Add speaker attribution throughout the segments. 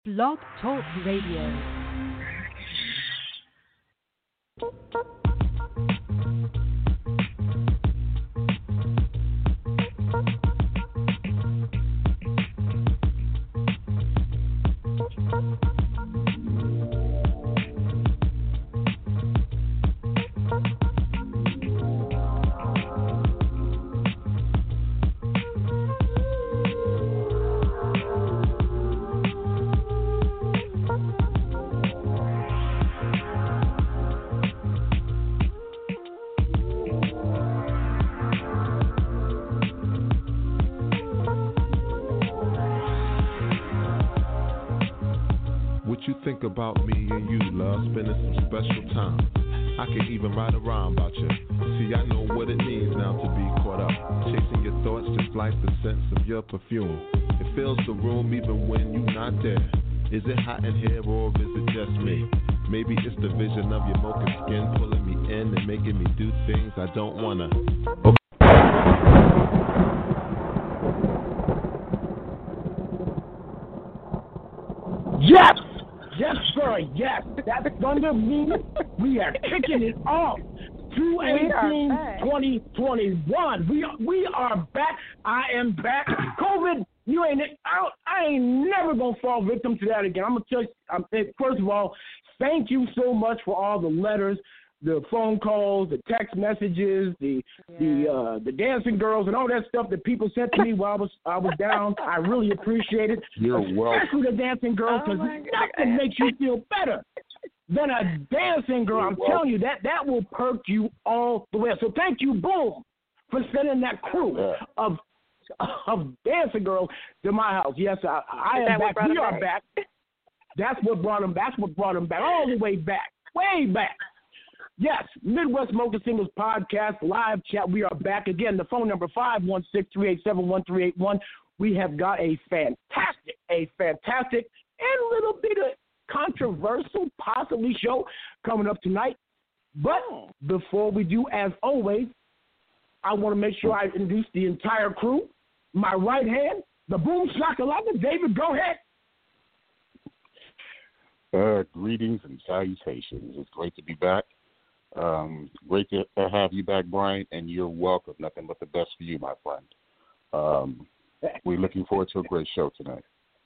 Speaker 1: Blog Talk Radio.
Speaker 2: Think about me and you, love, spending some special time. I can even write a rhyme about you. See, I know what it means now to be caught up, chasing your thoughts just like the scents of your perfume. It fills the room even when you're not there. Is it hot in here or is it just me? Maybe it's the vision of your mocha skin pulling me in and making me do things I don't wanna. Okay.
Speaker 3: Yes! Yes, sir, yes. That's Thunder means we are kicking it off. 2/18/2021. We are back. I am back. COVID, you ain't out. I ain't never gonna fall victim to that again. I'm gonna tell you. First of all, thank you so much for all the letters, the phone calls, the text messages, the dancing girls, and all that stuff that people sent to me while I was down. I really appreciate it.
Speaker 2: You're welcome.
Speaker 3: Especially the dancing girls, because nothing makes you feel better than a dancing girl. I'm telling you, that will perk you all the way. So thank you, Boom, for sending that crew of dancing girls to my house. Yes, I am back. We are back. That's what brought them back. That's what brought them back, all the way back, way back. Yes, Midwest Mocha Singles Podcast, live chat. We are back again. The phone number 516-387-1381. We have got a fantastic, and a little bit of controversial, possibly show coming up tonight. But before we do, as always, I want to make sure I introduce the entire crew. My right hand, the Boom Shakalaka. David, go ahead.
Speaker 4: Greetings and salutations. It's great to be back. Great to have you back, Brian, and you're welcome. Nothing but the best for you, my friend. We're looking forward to a great show tonight.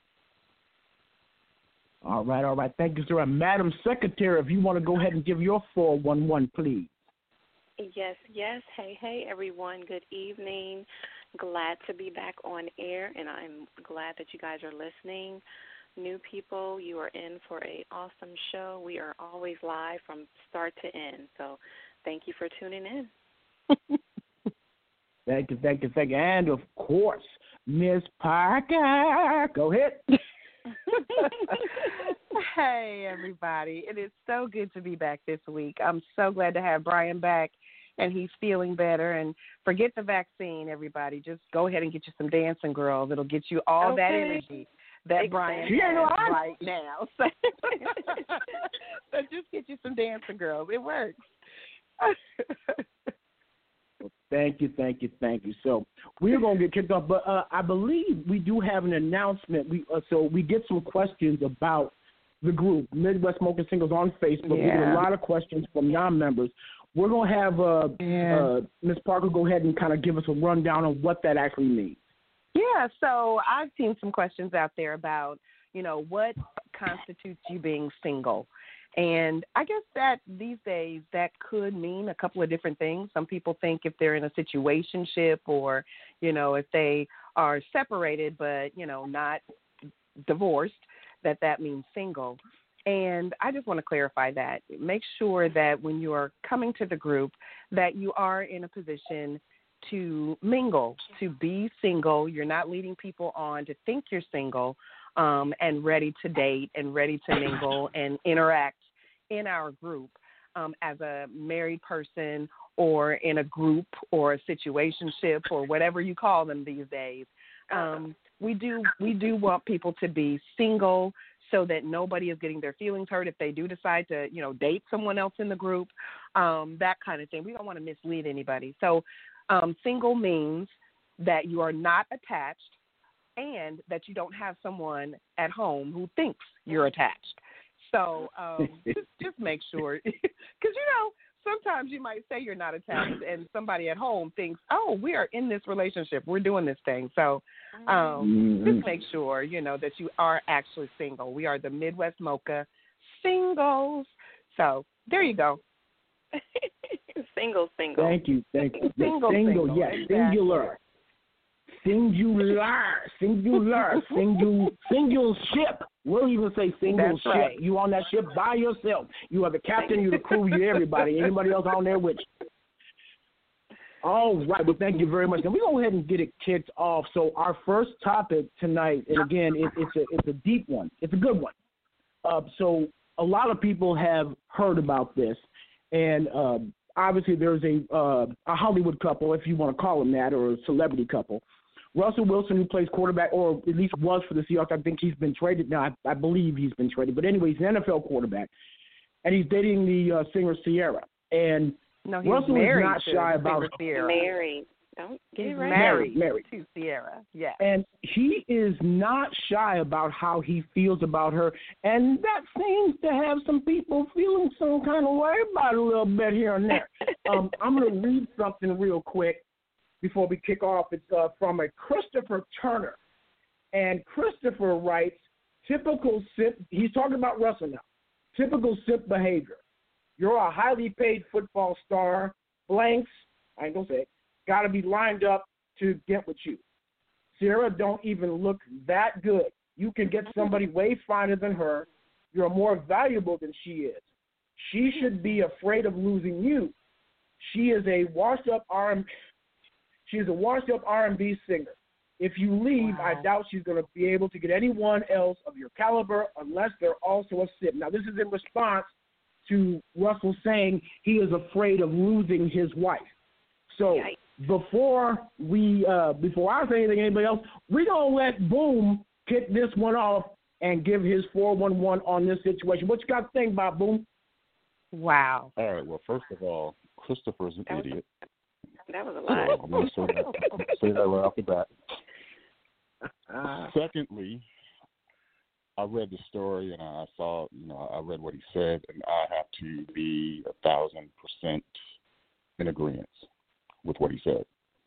Speaker 3: All right. Thank you, sir. Madam Secretary, if you want to go ahead and give your 411, please.
Speaker 5: Yes. Hey, everyone. Good evening. Glad to be back on air, and I'm glad that you guys are listening. New people, you are in for an awesome show. We are always live from start to end, so thank you for tuning in.
Speaker 3: Thank you. And, of course, Miss Parker, go ahead.
Speaker 6: Hey, everybody. It is so good to be back this week. I'm so glad to have Brian back, and he's feeling better. And forget the vaccine, everybody. Just go ahead and get you some dancing girls. It'll get you all that energy that Brian has right now. So just get you some dancing girls. It works.
Speaker 3: Thank you. So we're going to get kicked off, but I believe we do have an announcement. So we get some questions about the group, Midwest Mocha Singles on Facebook. We get a lot of questions from non-members. We're going to have Ms. Parker go ahead and kind of give us a rundown on what that actually means.
Speaker 6: Yeah, so I've seen some questions out there about, what constitutes you being single. And I guess that these days that could mean a couple of different things. Some people think if they're in a situationship or, if they are separated but, not divorced, that means single. And I just want to clarify that. Make sure that when you are coming to the group that you are in a position to mingle, to be single. You're not leading people on to think you're single and ready to date and ready to mingle and interact in our group as a married person or in a group or a situationship or whatever you call them these days. We do want people to be single so that nobody is getting their feelings hurt if they do decide to, date someone else in the group, that kind of thing. We don't want to mislead anybody. So single means that you are not attached and that you don't have someone at home who thinks you're attached. So just make sure, because, sometimes you might say you're not attached and somebody at home thinks, oh, we are in this relationship. We're doing this thing. So just make sure, that you are actually single. We are the Midwest Mocha Singles. So there you go.
Speaker 5: Single.
Speaker 3: Thank you.
Speaker 6: Single,
Speaker 3: yes.
Speaker 6: Exactly.
Speaker 3: Single ship. We'll even say single
Speaker 6: That's
Speaker 3: ship.
Speaker 6: right.
Speaker 3: You on that ship by yourself. You are the captain, you're the crew, you're everybody. Anybody else on there with you? All right. Well, thank you very much. Now, we go ahead and get it kicked off. So our first topic tonight, and again, it's a deep one. It's a good one. So a lot of people have heard about this, and obviously there's a Hollywood couple, if you want to call them that, or a celebrity couple. Russell Wilson, who plays quarterback, or at least was for the Seahawks. I think he's been traded now. I believe he's been traded. But anyway, he's an NFL quarterback, and he's dating the singer Ciara. And
Speaker 6: no,
Speaker 3: Russell is not shy about
Speaker 6: Ciara.
Speaker 5: Married. Don't get it right.
Speaker 6: Married to Ciara. Yeah.
Speaker 3: And he is not shy about how he feels about her. And that seems to have some people feeling some kind of way about it a little bit here and there. I'm going to read something real quick before we kick off. It's from a Christopher Turner. And Christopher writes, typical SIP, he's talking about Russell now, typical SIP behavior. You're a highly paid football star, blanks, I ain't going to say it, got to be lined up to get with you. Ciara don't even look that good. You can get somebody way finer than her. You're more valuable than she is. She should be afraid of losing you. She is a washed-up R&B singer. If you leave, wow. I doubt she's going to be able to get anyone else of your caliber unless they're also a SIP. Now, this is in response to Russell saying he is afraid of losing his wife. So before I say anything, anybody else, we're going to let Boom kick this one off and give his 411 on this situation. What you got to think about, Boom?
Speaker 6: Wow.
Speaker 4: All right. Well, first of all, Christopher's an idiot.
Speaker 5: That was a lie.
Speaker 4: So I'm going to say that right off the bat. Secondly, I read the story and I saw, I read what he said, and I have to be 1,000% in agreement with what he said.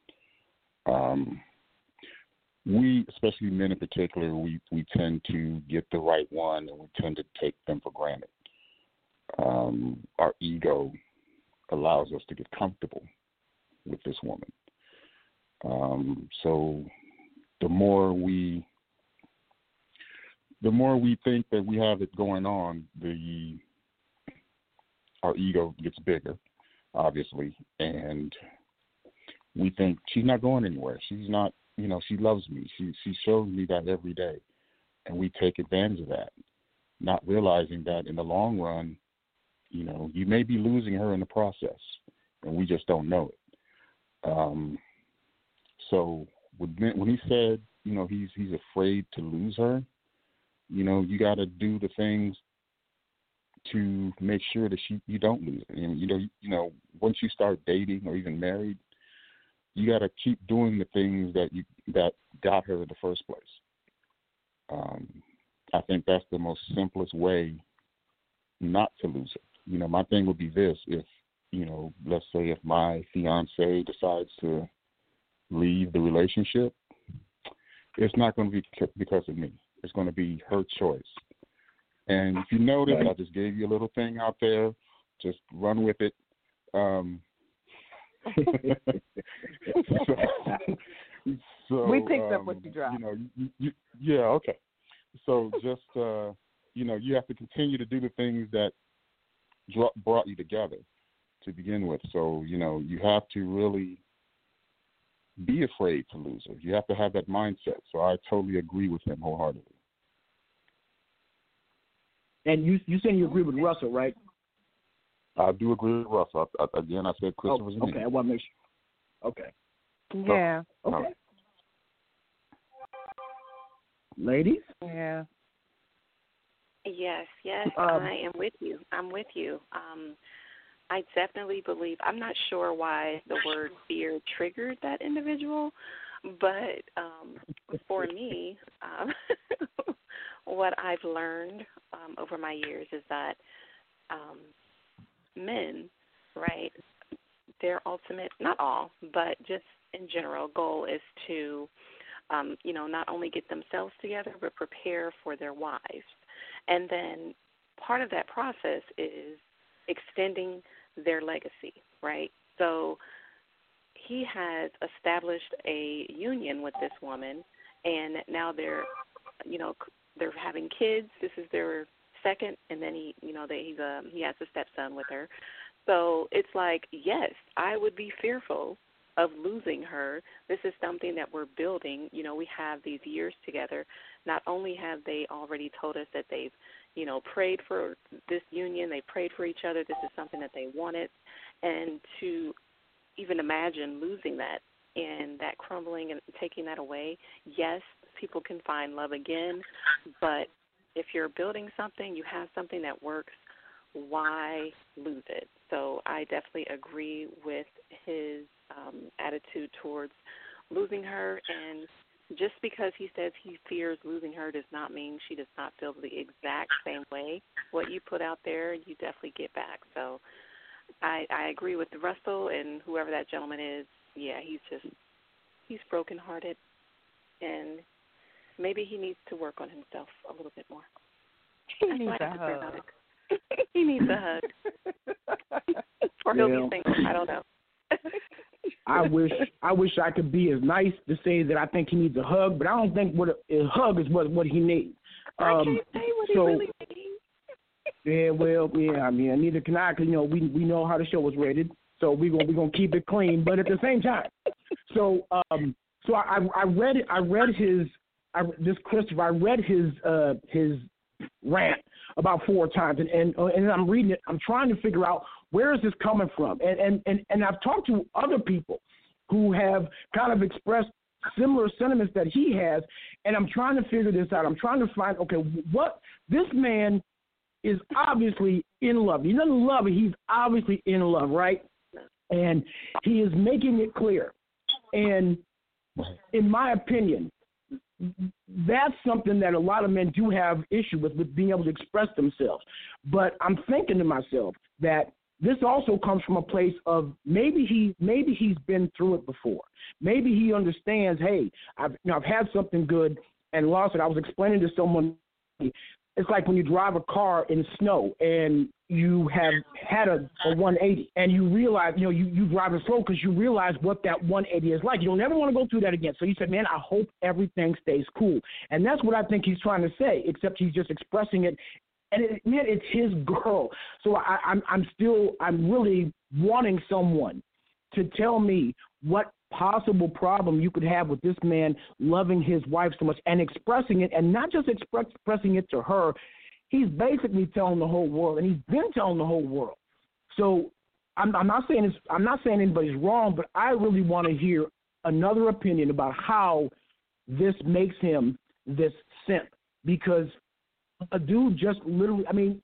Speaker 4: We, especially men in particular, we tend to get the right one and we tend to take them for granted. Our ego allows us to get comfortable with this woman. So the more we think that we have it going on, our ego gets bigger, obviously, and we think she's not going anywhere. She's not, she loves me. She shows me that every day, and we take advantage of that, not realizing that in the long run, you may be losing her in the process, and we just don't know it. So when he said, he's afraid to lose her, you got to do the things to make sure that you don't lose her. And, once you start dating or even married, you got to keep doing the things that got her in the first place. I think that's the most simplest way not to lose her. My thing would be this: if let's say if my fiance decides to leave the relationship, it's not going to be because of me. It's going to be her choice. And if you notice, I just gave you a little thing out there. Just run with it. So
Speaker 6: we picked up what you dropped.
Speaker 4: Yeah, okay. So just you have to continue to do the things that brought you together to begin with. So you have to really be afraid to lose her. You have to have that mindset. So I totally agree with him wholeheartedly.
Speaker 3: And you saying you agree with Russell, right?
Speaker 4: I do agree with Russell. Again, I said Christopher's an idiot.
Speaker 3: Okay, I want to make sure. Okay.
Speaker 6: Yeah.
Speaker 3: Okay.
Speaker 4: Right.
Speaker 3: Ladies?
Speaker 6: Yeah.
Speaker 5: Yes, I am with you. I definitely believe, I'm not sure why the word fear triggered that individual, But for me, what I've learned over my years is that men, right, their ultimate, not all, but just in general, goal is to, not only get themselves together, but prepare for their wives. And then part of that process is extending their legacy, right? So he has established a union with this woman, and now they're having kids. This is their second, and then he has a stepson with her. So it's like, yes, I would be fearful of losing her. This is something that we're building. We have these years together. Not only have they already told us that they've, prayed for this union, they prayed for each other. This is something that they wanted. And to even imagine losing that and that crumbling and taking that away, yes, people can find love again, but if you're building something, you have something that works, why lose it? So I definitely agree with his attitude towards losing her, and just because he says he fears losing her does not mean she does not feel the exact same way. What you put out there, you definitely get back. So I agree with Russell and whoever that gentleman is. Yeah, he's brokenhearted, and maybe he needs to work on himself a little bit more.
Speaker 6: He needs a hug.
Speaker 5: He needs a hug. Or he'll be single. I don't know.
Speaker 3: I wish I could be as nice to say that I think he needs a hug, but I don't think a hug is what he needs.
Speaker 5: I can't say what he really needs.
Speaker 3: Yeah, well, yeah. I mean, neither can I. Cause we know how the show was rated, so we're gonna keep it clean. But at the same time, so I read his rant about 4 times, and I'm reading it. I'm trying to figure out where is this coming from, and I've talked to other people who have kind of expressed similar sentiments that he has, and I'm trying to figure this out. I'm trying to find, okay, what this man is obviously in love. He doesn't love it. He's obviously in love, right? And he is making it clear. And in my opinion, that's something that a lot of men do have issue with being able to express themselves. But I'm thinking to myself that this also comes from a place of maybe he's been through it before. Maybe he understands, hey, I've had something good and lost it. I was explaining to someone, it's like when you drive a car in snow and you have had a 180 and you realize, you driving slow because you realize what that 180 is like. You don't ever want to go through that again. So he said, man, I hope everything stays cool. And that's what I think he's trying to say, except he's just expressing it. And it's his girl. So I'm really wanting someone to tell me what possible problem you could have with this man loving his wife so much and expressing it, and not just expressing it to her. He's basically telling the whole world, and he's been telling the whole world. So I'm not saying anybody's wrong, but I really want to hear another opinion about how this makes him this simp, because a dude just literally, I mean,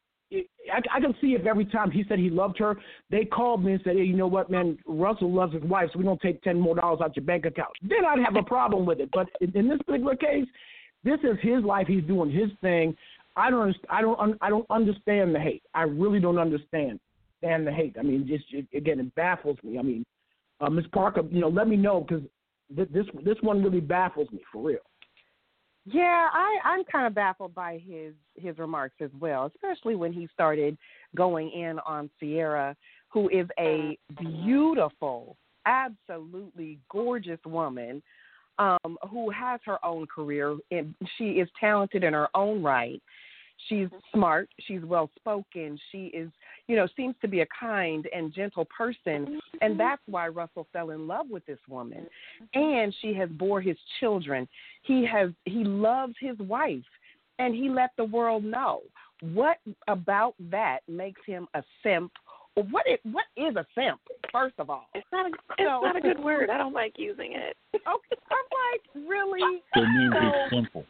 Speaker 3: I can see if every time he said he loved her, they called me and said, hey, you know what, man, Russell loves his wife, so we're going to take $10 more out your bank account. Then I'd have a problem with it. But in this particular case, this is his life. He's doing his thing. I don't understand the hate. I really don't understand the hate. I mean, again, it baffles me. I mean, Ms. Parker, let me know, because this one really baffles me, for real.
Speaker 6: Yeah, I'm kind of baffled by his remarks as well, especially when he started going in on Sierra, who is a beautiful, absolutely gorgeous woman who has her own career, and she is talented in her own right. She's smart. She's well-spoken. She is, seems to be a kind and gentle person, and that's why Russell fell in love with this woman. And she has bore his children. He loves his wife, and he let the world know. What about that makes him a simp? What is a simp, first of all?
Speaker 5: It's not a good word. I don't like using it.
Speaker 6: Okay, I'm like, really?
Speaker 4: It means it's simple.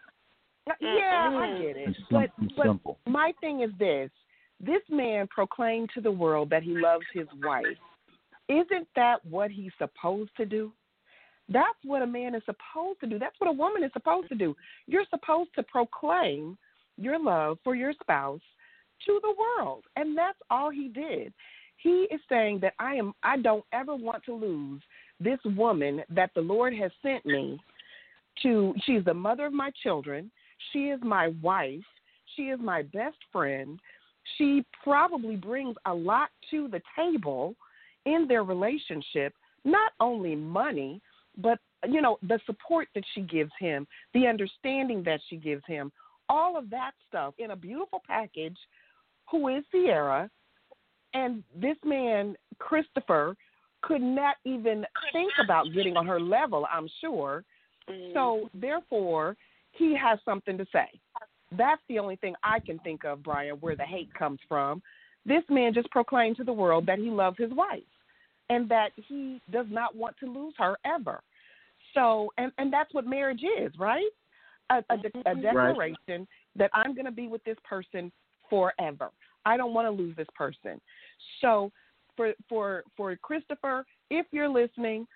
Speaker 6: Yeah, I get it. But
Speaker 4: simple.
Speaker 6: My thing is this man proclaimed to the world that he loves his wife. Isn't that what he's supposed to do? That's what a man is supposed to do. That's what a woman is supposed to do. You're supposed to proclaim your love for your spouse to the world. And that's all he did. He is saying that I don't ever want to lose this woman that the Lord has sent me to. She's the mother of my children. She is my wife. She is my best friend. She probably brings a lot to the table in their relationship, not only money, but, the support that she gives him, the understanding that she gives him, all of that stuff in a beautiful package, who is Sierra. And this man, Christopher, could not even think about getting on her level, I'm sure. So, therefore, he has something to say. That's the only thing I can think of, Brian, where the hate comes from. This man just proclaimed to the world that he loves his wife and that he does not want to lose her ever. So, and that's what marriage is, right? A declaration that I'm going to be with this person forever. I don't want to lose this person. So for Christopher, if you're listening,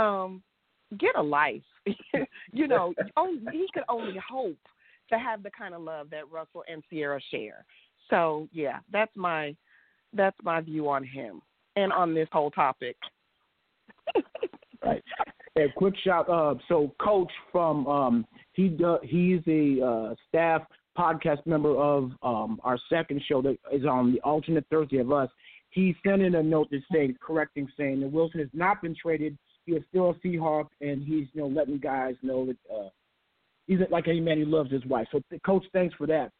Speaker 6: get a life. He could only hope to have the kind of love that Russell and Sierra share. So yeah, that's my view on him and on this whole topic.
Speaker 3: Right. A quick shout. So Coach from he's a staff podcast member of our second show that is on the alternate Thursday of us. He sent in a note saying that Wilson has not been traded. He is still a Seahawk, and he's letting guys know that he's like any man who loves his wife. So Coach, thanks for that.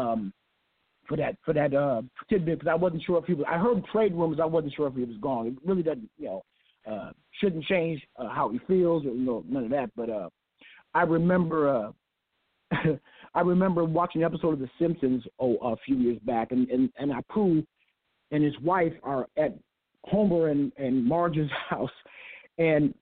Speaker 3: For that tidbit, because I wasn't sure if he was. I heard trade rumors. I wasn't sure if he was gone. It really doesn't shouldn't change how he feels or none of that. But I remember watching an episode of The Simpsons a few years back, and Apu and his wife are at Homer and Marge's house, and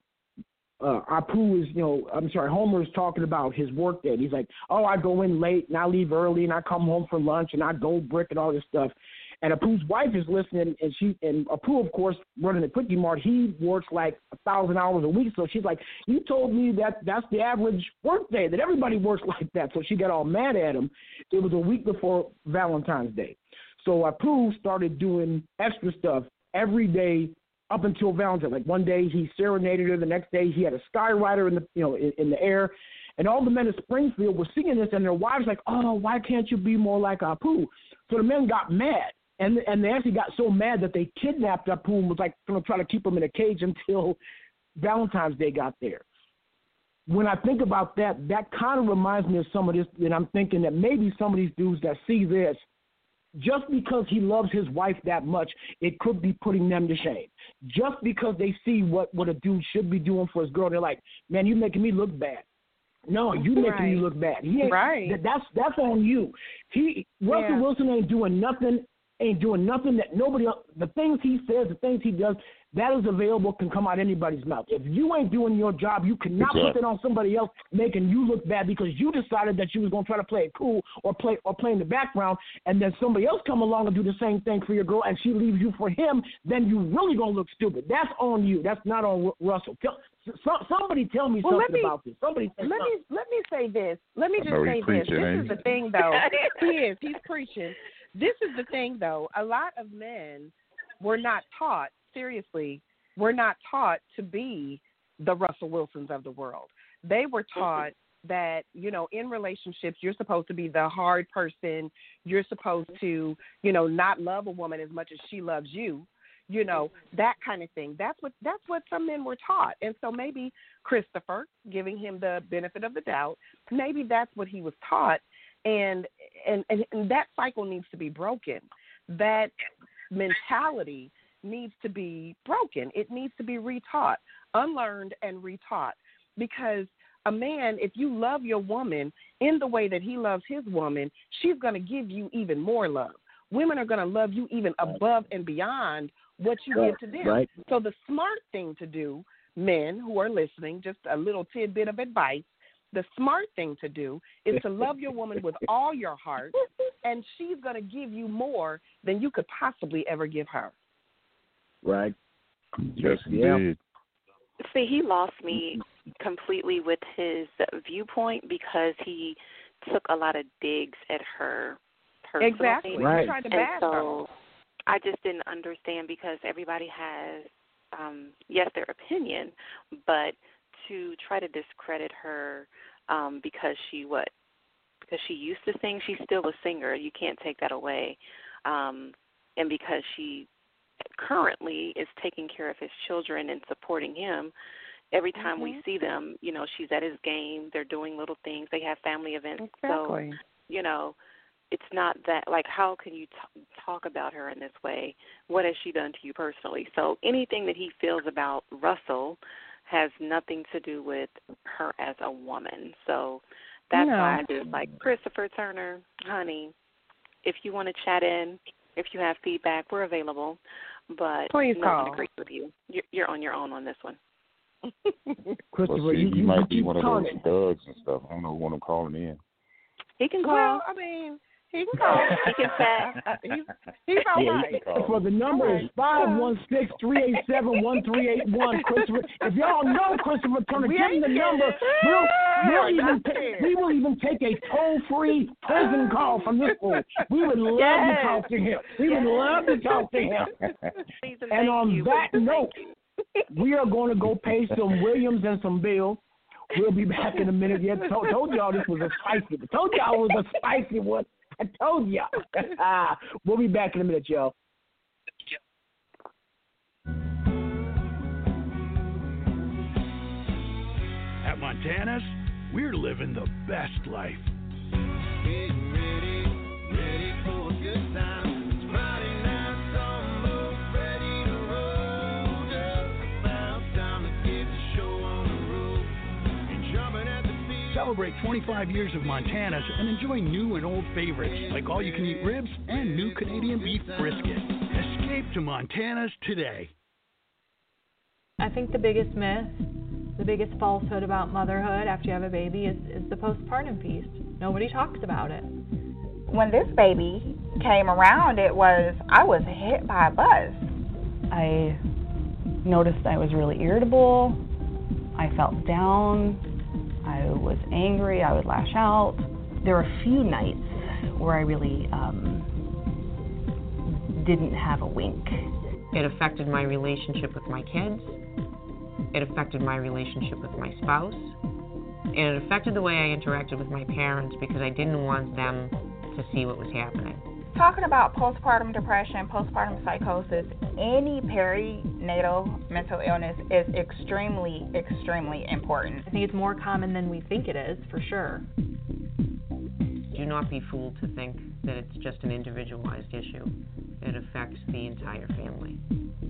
Speaker 3: Apu is, Homer is talking about his work day. And he's like, oh, I go in late and I leave early and I come home for lunch and I go brick and all this stuff. And Apu's wife is listening, and Apu, of course, running the Quickie Mart, he works like 1,000 hours a week. So she's like, you told me that's the average work day, that everybody works like that. So she got all mad at him. It was a week before Valentine's Day. So Apu started doing extra stuff every day up until Valentine's. Like one day he serenaded her, the next day he had a skywriter in the air. And all the men in Springfield were singing this, and their wives like, oh, why can't you be more like Apu? So the men got mad. And they actually got so mad that they kidnapped Apu and was like going to try to keep him in a cage until Valentine's Day got there. When I think about that kind of reminds me of some of this, and I'm thinking that maybe some of these dudes that see this, just because he loves his wife that much, it could be putting them to shame. Just because they see what a dude should be doing for his girl, they're like, man, you're making me look bad. No, you making me look bad. He ain't,
Speaker 6: right.
Speaker 3: That's on you. Russell Wilson ain't doing nothing that nobody else, the things he says, the things he does, that is available, can come out anybody's mouth. If you ain't doing your job, you cannot put that on somebody else, making you look bad because you decided that you was going to try to play it cool or play in the background, and then somebody else come along and do the same thing for your girl, and she leaves you for him, then you really going to look stupid. That's on you. That's not on Russell. Somebody tell me something about this. Let me
Speaker 6: say this. Let me just say this. This is the thing, though. He's preaching. This is the thing, though. A lot of men were not taught, seriously, to be the Russell Wilsons of the world. They were taught that, in relationships, you're supposed to be the hard person. You're supposed to, not love a woman as much as she loves you, that kind of thing. That's what some men were taught. And so maybe Christopher, giving him the benefit of the doubt, maybe that's what he was taught. And that cycle needs to be broken. That mentality needs to be broken. It needs to be retaught, unlearned and retaught. Because a man, if you love your woman in the way that he loves his woman, she's going to give you even more love. Women are going to love you even above and beyond what you give to them. Right. So the smart thing to do, men who are listening, just a little tidbit of advice, the smart thing to do is to love your woman with all your heart, and she's going to give you more than you could possibly ever give her.
Speaker 3: Right.
Speaker 4: Yes, indeed.
Speaker 5: See, he lost me completely with his viewpoint because he took a lot of digs at her personally.
Speaker 6: Exactly.
Speaker 3: Right.
Speaker 6: He tried to
Speaker 5: And
Speaker 6: bash her.
Speaker 5: so I just didn't understand because everybody has, yes, their opinion, but to try to discredit her because she used to sing, she's still a singer. You can't take that away. And because she currently is taking care of his children and supporting him, every time we see them, you know, she's at his game. They're doing little things. They have family events.
Speaker 6: Exactly.
Speaker 5: So, you know, it's not that, like, how can you talk about her in this way? What has she done to you personally? So anything that he feels about Russell has nothing to do with her as a woman. So that's why I just like, Christopher Turner, honey, if you want to chat in, if you have feedback, we're available. But
Speaker 6: please
Speaker 5: no one
Speaker 6: call.
Speaker 5: agrees with you. You're on your own on this one.
Speaker 3: Christopher,
Speaker 4: Well, see, you might be one of those
Speaker 3: talking.
Speaker 4: thugs and stuff. I don't know when I'm calling in.
Speaker 5: He can call.
Speaker 6: Well, I mean, he can call.
Speaker 5: He can chat.
Speaker 6: He's all
Speaker 4: Yeah,
Speaker 6: right.
Speaker 4: he can call.
Speaker 3: For the number is 516-387-1381. Christopher, if y'all know Christopher Turner, give him the number. We will even take a toll-free prison call from this fool. We would love to talk to him. We would love to talk to him. And on that note, we are going to go pay some Williams and some Bill. We'll be back in a minute. Yeah, told y'all this was a spicy. Told y'all it was a spicy one. I told y'all. We'll be back in a minute, y'all.
Speaker 7: At Montana's, we're living the best life.
Speaker 8: Getting ready for a good time. It's Friday night, summer, ready to roll. Just about time to get the show on the road. And jumping at the beat.
Speaker 7: Celebrate 25 years of Montana's and enjoy new and old favorites like all-you-can-eat ribs and new Canadian beef brisket. Escape to Montana's today.
Speaker 9: I think the biggest myth, the biggest falsehood about motherhood after you have a baby is the postpartum piece. Nobody talks about it.
Speaker 10: When this baby came around, I was hit by a bus.
Speaker 11: I noticed I was really irritable. I felt down. I was angry. I would lash out. There were a few nights where I really didn't have a wink.
Speaker 12: It affected my relationship with my kids. It affected my relationship with my spouse. And it affected the way I interacted with my parents because I didn't want them to see what was happening.
Speaker 10: Talking about postpartum depression, postpartum psychosis, any perinatal mental illness is extremely, extremely important.
Speaker 9: I think it's more common than we think it is, for sure.
Speaker 12: Do not be fooled to think that it's just an individualized issue. It affects the entire family.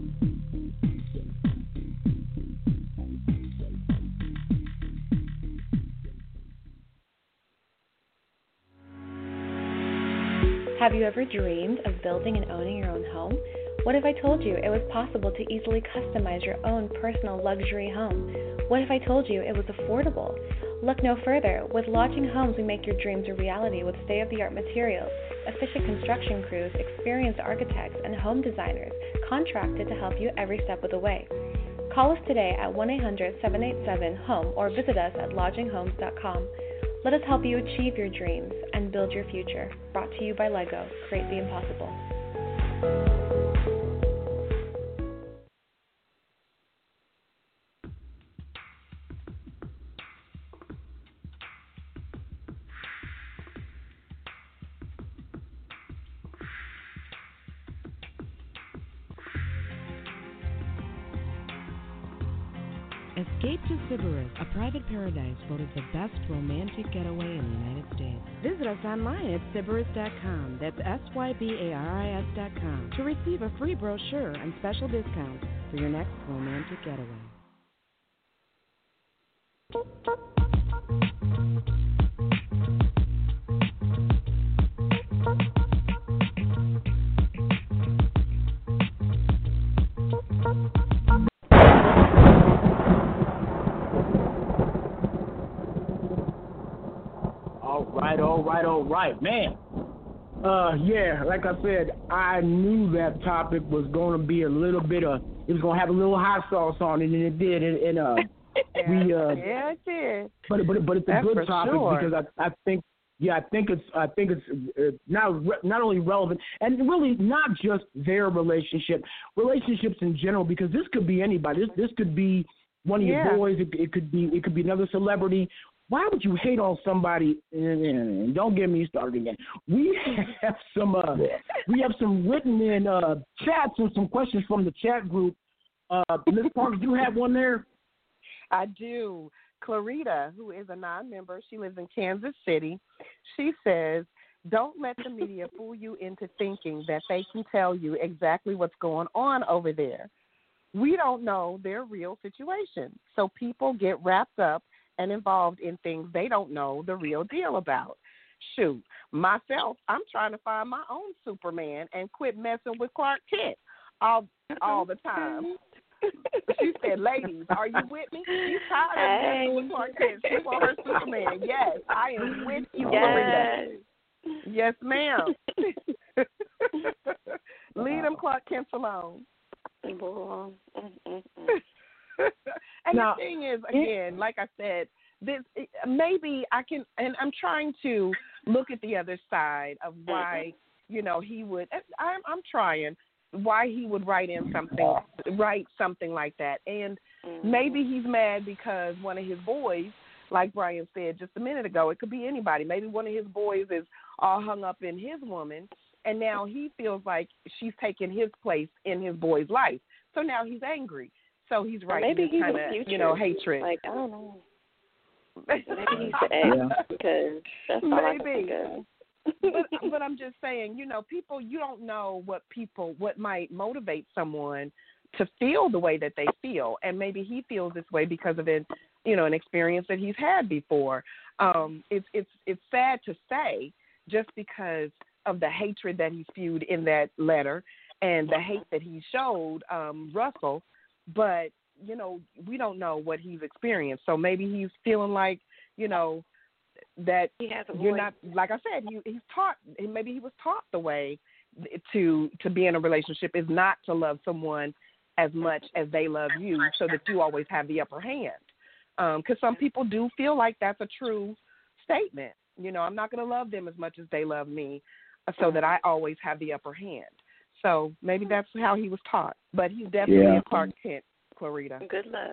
Speaker 13: Have you ever dreamed of building and owning your own home? What if I told you it was possible to easily customize your own personal luxury home? What if I told you it was affordable? Look no further. With Lodging Homes, we make your dreams a reality with state-of-the-art materials, efficient construction crews, experienced architects, and home designers contracted to help you every step of the way. Call us today at 1-800-787-HOME or visit us at lodginghomes.com. Let us help you achieve your dreams and build your future. Brought to you by Lego. Create the impossible.
Speaker 1: Escape to Sybaris, a private paradise voted the best romantic getaway in the United States. Visit us online at Sybaris.com. That's SYBARIS.com to receive a free brochure and special discounts for your next romantic getaway.
Speaker 3: All right, man. Yeah, like I said, I knew that topic was going to be a little bit of, it was going to have a little hot sauce on it, and it did. And
Speaker 6: yeah, it did.
Speaker 3: But it's a
Speaker 6: That's
Speaker 3: good
Speaker 6: for
Speaker 3: topic
Speaker 6: sure.
Speaker 3: because I think it's not only relevant and really not just their relationships in general, because this could be anybody. This could be one of your boys. It could be another celebrity. Why would you hate on somebody? And don't get me started again. We have some written in chats and some questions from the chat group. Ms. Parks, do you have one there?
Speaker 6: I do. Clarita, who is a non-member, she lives in Kansas City. She says, don't let the media fool you into thinking that they can tell you exactly what's going on over there. We don't know their real situation, so people get wrapped up and involved in things they don't know the real deal about. Shoot, myself, I'm trying to find my own Superman and quit messing with Clark Kent all the time. She said, ladies, are you with me? She's tired of messing with Clark Kent. She wants her Superman. Yes, I am with you, Clarita. Yes, ma'am. Leave them Clark Kents alone. And
Speaker 5: Now,
Speaker 6: the thing is, again, like I said, this maybe I can, and I'm trying to look at the other side of why, he would. I'm trying why he would write something like that, and maybe he's mad because one of his boys, like Brian said just a minute ago, it could be anybody. Maybe one of his boys is all hung up in his woman, and now he feels like she's taking his place in his boy's life. So now he's angry. So he's writing this kind of, hatred.
Speaker 5: Like, I don't know. Maybe he's the ex, because that's all I can think of.
Speaker 6: But I'm just saying, people, you don't know what might motivate someone to feel the way that they feel. And maybe he feels this way because of an experience that he's had before. It's sad to say, just because of the hatred that he spewed in that letter and the hate that he showed Russell. But, we don't know what he's experienced. So maybe he's feeling like, that you're not, like I said, he's taught, maybe he was taught the way to be in a relationship is not to love someone as much as they love you, so that you always have the upper hand. Because some people do feel like that's a true statement. I'm not going to love them as much as they love me, so that I always have the upper hand. So maybe that's how he was taught. But he's definitely a Clark Kent, Clarita.
Speaker 5: Good luck.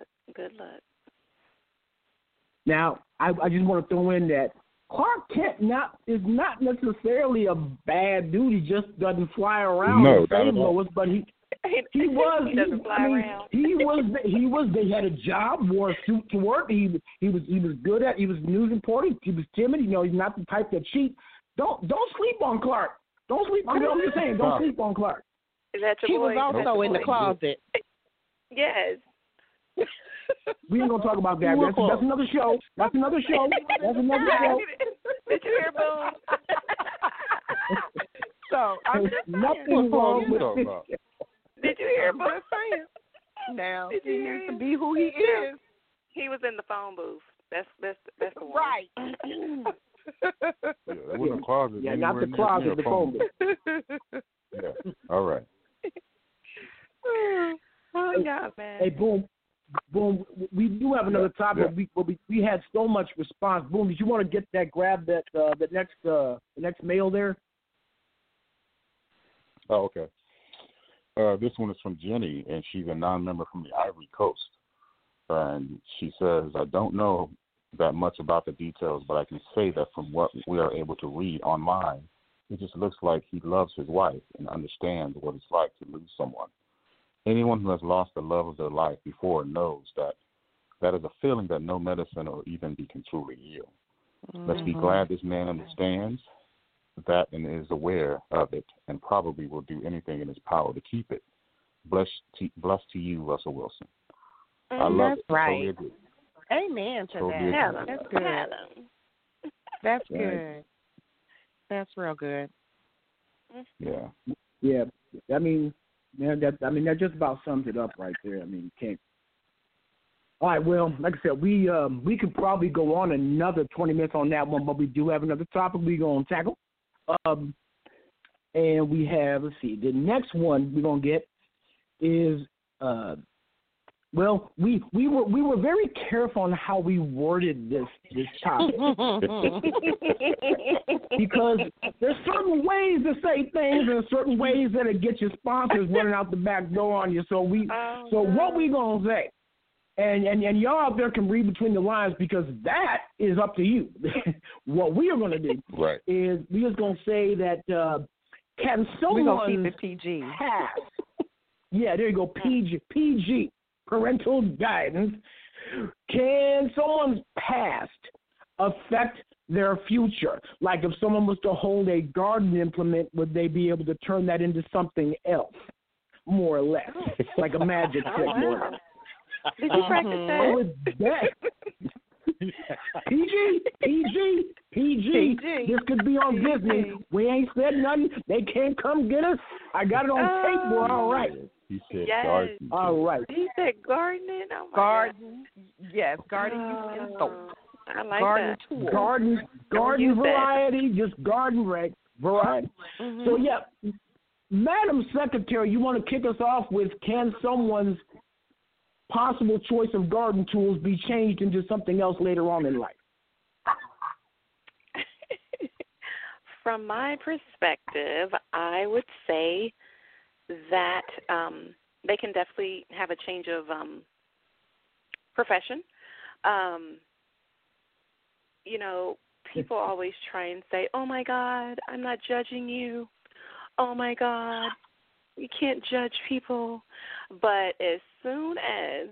Speaker 3: Now, I just want to throw in that Clark Kent is not necessarily a bad dude. He just doesn't fly around and save Lois, but he was.
Speaker 5: He doesn't fly around.
Speaker 3: He was. They had a job, wore a suit to work. He was good at. He was news reporter. He was timid. He's not the type that cheat. Don't sleep on Clark. Don't sleep. I'm just saying. Don't sleep on Clark.
Speaker 5: Is that your
Speaker 6: he
Speaker 5: boy?
Speaker 6: was also in the closet.
Speaker 5: Yes.
Speaker 3: We ain't gonna talk about that. That's another show. That's another show.
Speaker 5: Did you hear, Boom?
Speaker 6: So I'm just
Speaker 3: nothing wrong with it.
Speaker 5: Did you hear, Boom?
Speaker 6: Now he needs to be who he is.
Speaker 5: He was in the phone booth. That's the one.
Speaker 6: Right.
Speaker 4: That wasn't a closet.
Speaker 3: Yeah, not the closet, the phone booth.
Speaker 4: Yeah. All right.
Speaker 5: Oh, God, man.
Speaker 3: Hey, Boom. We do have another topic.
Speaker 4: Yeah.
Speaker 3: We had so much response. Boom, did you want to grab the next mail there?
Speaker 4: Oh, okay. This one is from Jenny, and she's a non-member from the Ivory Coast. And she says, I don't know that much about the details, but I can say that from what we are able to read online, it just looks like he loves his wife and understands what it's like to lose someone. Anyone who has lost the love of their life before knows that is a feeling that no medicine or even be can truly heal. Mm-hmm. Let's be glad this man understands that and is aware of it and probably will do anything in his power to keep it. Blessed to you, Russell Wilson. I love
Speaker 6: That's
Speaker 4: it.
Speaker 6: Right.
Speaker 4: Totally agree.
Speaker 6: Amen to
Speaker 4: Totally
Speaker 6: that.
Speaker 4: agree.
Speaker 6: That's good. That's good. That's real good.
Speaker 4: Yeah.
Speaker 3: Yeah. I mean, man, that just about sums it up right there. I mean, you can't. All right. Well, like I said, we could probably go on another 20 minutes on that one, but we do have another topic we're gonna tackle. And we have, let's see, the next one we're going to get is, well, we were very careful on how we worded this topic. Because there's certain ways to say things and certain ways that it gets your sponsors running out the back door on you. So what we going to say? And y'all out there can read between the lines because that is up to you. What we are going to do is we're just going to say that can someone
Speaker 6: keep it PG.
Speaker 3: pass? Yeah, there you go, PG, parental guidance. Can someone's past affect their future? Like if someone was to hold a garden implement, would they be able to turn that into something else, more or less, like a magic trick? More or less.
Speaker 5: Did you practice that?
Speaker 3: With that. PG. This could be on Disney. We ain't said nothing. They can't come get us. I got it on tape. We're all right.
Speaker 4: He said
Speaker 5: garden.
Speaker 3: All right.
Speaker 5: He said gardening. Oh my
Speaker 6: garden. God. Yes, garden use and soap.
Speaker 5: I like
Speaker 6: garden
Speaker 5: that.
Speaker 6: Tools.
Speaker 3: Garden variety, just garden variety.
Speaker 5: Mm-hmm.
Speaker 3: So yeah, Madam Secretary, you want to kick us off with can someone's possible choice of garden tools be changed into something else later on in life?
Speaker 5: From my perspective, I would say that they can definitely have a change of profession. You know, people always try and say, oh, my God, I'm not judging you. Oh, my God, you can't judge people. But as soon as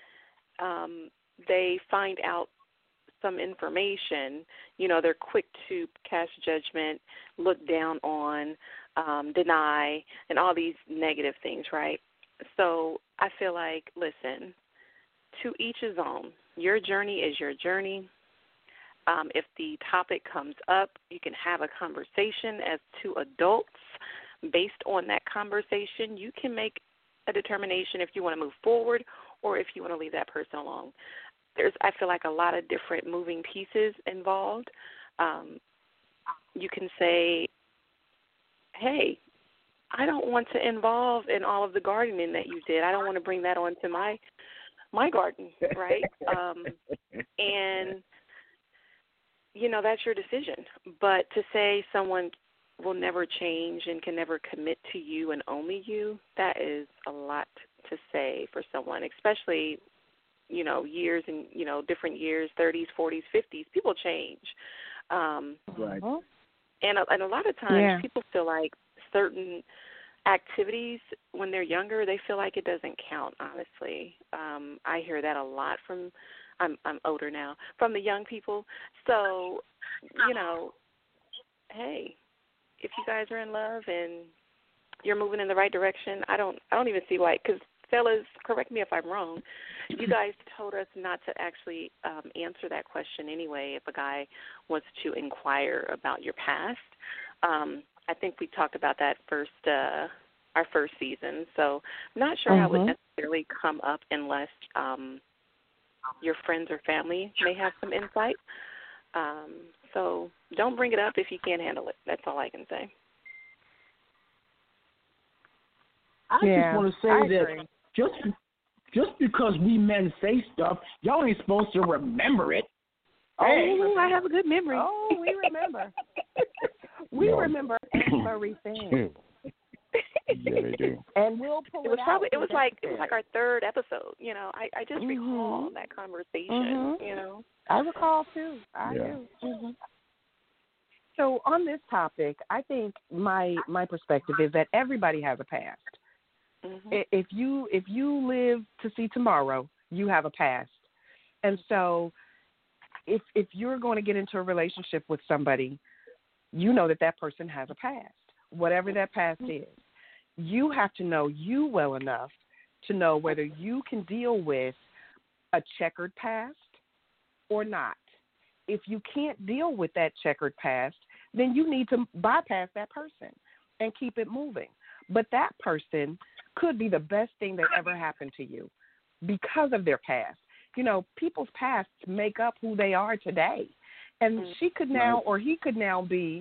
Speaker 5: they find out some information, you know, they're quick to cast judgment, look down on, deny, and all these negative things, right? So I feel like, listen, to each his own. Your journey is your journey. If the topic comes up, you can have a conversation as two adults. Based on that conversation, you can make a determination if you want to move forward or if you want to leave that person alone. There's, I feel like, a lot of different moving pieces involved. You can say, hey, I don't want to involve in all of the gardening that you did. I don't want to bring that onto my garden, right? And, you know, that's your decision. But to say someone will never change and can never commit to you and only you, that is a lot to say for someone, especially, you know, years and, you know, different years, 30s, 40s, 50s. People change.
Speaker 3: Right.
Speaker 5: And a lot of times people feel like certain activities when they're younger, they feel like it doesn't count, honestly. I hear that a lot from, I'm older now, from the young people. So, you know, hey, if you guys are in love and you're moving in the right direction, I don't even see why, because fellas, correct me if I'm wrong, you guys told us not to actually answer that question anyway if a guy wants to inquire about your past. I think we talked about that our first season, so I'm not sure how it would necessarily come up unless your friends or family may have some insight. So don't bring it up if you can't handle it. That's all I can say.
Speaker 3: I just want to say that just because we men say stuff, y'all ain't supposed to remember it.
Speaker 5: Oh, I have a good memory.
Speaker 6: Oh, we remember. We remember everything.
Speaker 4: Yeah, they do.
Speaker 6: And we'll pull it out.
Speaker 5: It was like our third episode. You know, I just recall that conversation. You know,
Speaker 6: I recall too. I do. Mm-hmm. So on this topic, I think my perspective is that everybody has a past. Mm-hmm. If you live to see tomorrow, you have a past, and so if you're going to get into a relationship with somebody, you know that person has a past, whatever that past is. You have to know you well enough to know whether you can deal with a checkered past or not. If you can't deal with that checkered past, then you need to bypass that person and keep it moving. But that person could be the best thing that ever happened to you because of their past. You know, people's pasts make up who they are today. And she could now or he could now be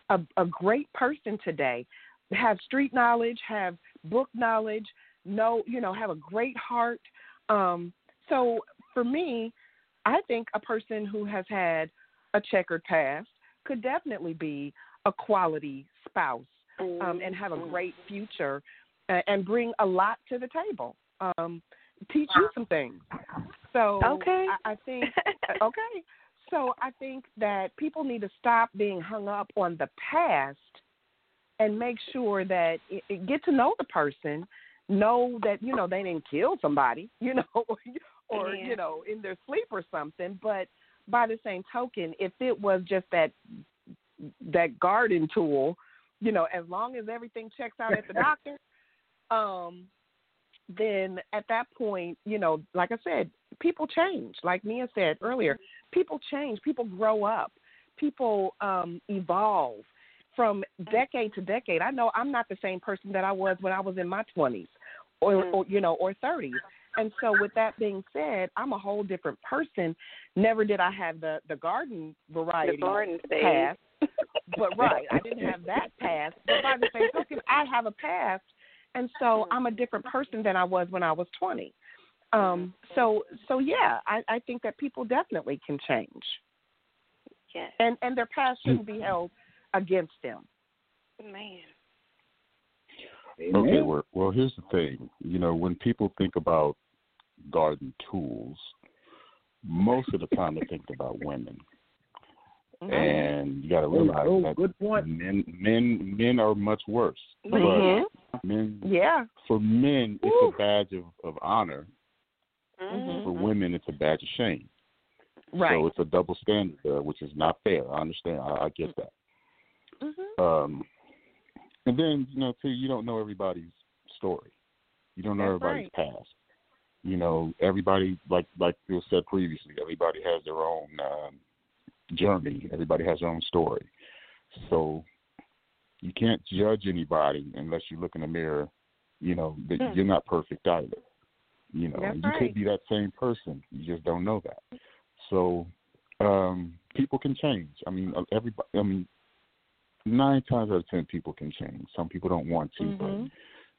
Speaker 6: a great person today, have street knowledge, have book knowledge, have a great heart. So for me, I think a person who has had a checkered past could definitely be a quality spouse and have a great future and bring a lot to the table. Teach you some things. So I think So I think that people need to stop being hung up on the past and make sure that get to know the person, know that, they didn't kill somebody, or, in their sleep or something. But by the same token, if it was just that garden tool, as long as everything checks out at the doctor, then at that point, like I said, people change. Like Mia said earlier, people change. People grow up. People evolve from decade to decade. I know I'm not the same person that I was when I was in my 20s or 30s. And so with that being said, I'm a whole different person. Never did I have the garden variety past. But I didn't have that past. But by the same token, I have a past. And so I'm a different person than I was when I was 20. So yeah, I think that people definitely can change.
Speaker 5: Yes.
Speaker 6: And their past shouldn't be held against them.
Speaker 5: Man.
Speaker 4: Okay, well, here's the thing. When people think about garden tools, most of the time they think about women. Mm-hmm. And you got to realize that
Speaker 3: good point.
Speaker 4: Men are much worse.
Speaker 6: Mm-hmm.
Speaker 4: But men, for men, it's a badge of honor. Mm-hmm. For women, it's a badge of shame.
Speaker 6: Right.
Speaker 4: So it's a double standard there, which is not fair. I understand. I get that.
Speaker 6: Mm-hmm.
Speaker 4: And then, too, you don't know everybody's story. You don't know everybody's past. Everybody, like it was said previously, everybody has their own journey. Everybody has their own story. So you can't judge anybody unless you look in the mirror, that you're not perfect either. You could be that same person. You just don't know that. So people can change. I mean, 9 times out of 10 people can change. Some people don't want to, but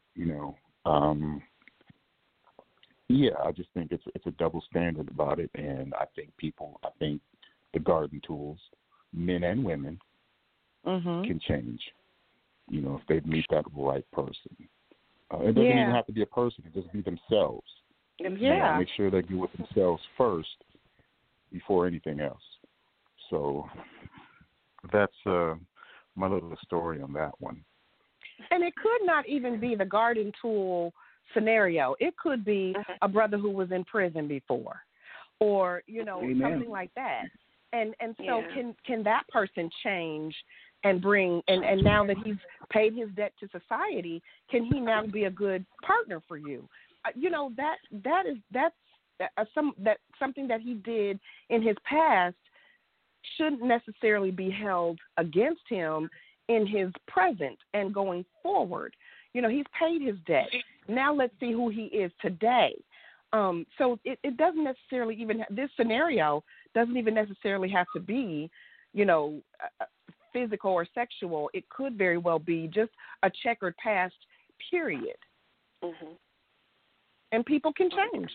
Speaker 4: I just think it's a double standard about it, and I think the garden tools, men and women, can change. If they meet that right person. It doesn't even have to be a person; it just be themselves.
Speaker 6: Yeah.
Speaker 4: Make sure they do it themselves first before anything else. So that's my little story on that one.
Speaker 6: And it could not even be the garden tool scenario. It could be a brother who was in prison before, or something like that. And so can that person change and bring and now that he's paid his debt to society, can he now be a good partner for you? That's something that he did in his past shouldn't necessarily be held against him in his present and going forward. He's paid his debt. Now let's see who he is today. So it doesn't necessarily even this scenario doesn't even necessarily have to be, physical or sexual. It could very well be just a checkered past, period.
Speaker 5: Mm-hmm.
Speaker 6: And people can change.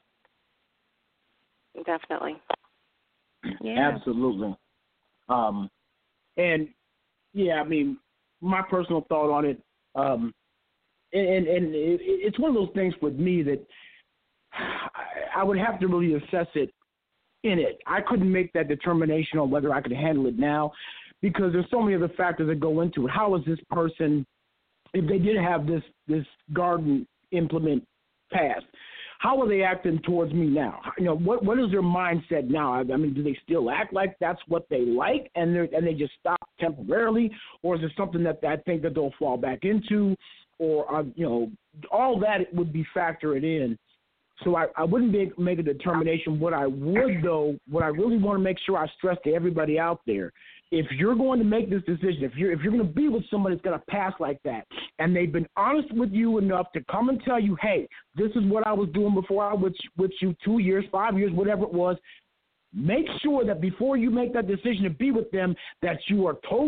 Speaker 5: Definitely.
Speaker 6: Yeah.
Speaker 3: Absolutely. My personal thought on it, it's one of those things with me that I would have to really assess it in it. I couldn't make that determination on whether I could handle it now because there's so many other factors that go into it. How is this person, if they did have this garden implement passed, how are they acting towards me now? What is their mindset now? I mean, do they still act like that's what they like and they just stop temporarily, or is it something that I think that they'll fall back into, or all that would be factored in. So I wouldn't make a determination. What I really want to make sure I stress to everybody out there, if you're going to make this decision, if you're going to be with somebody that's going to pass like that, and they've been honest with you enough to come and tell you, hey, this is what I was doing before I was with you 2 years, 5 years, whatever it was, make sure that before you make that decision to be with them, that you are totally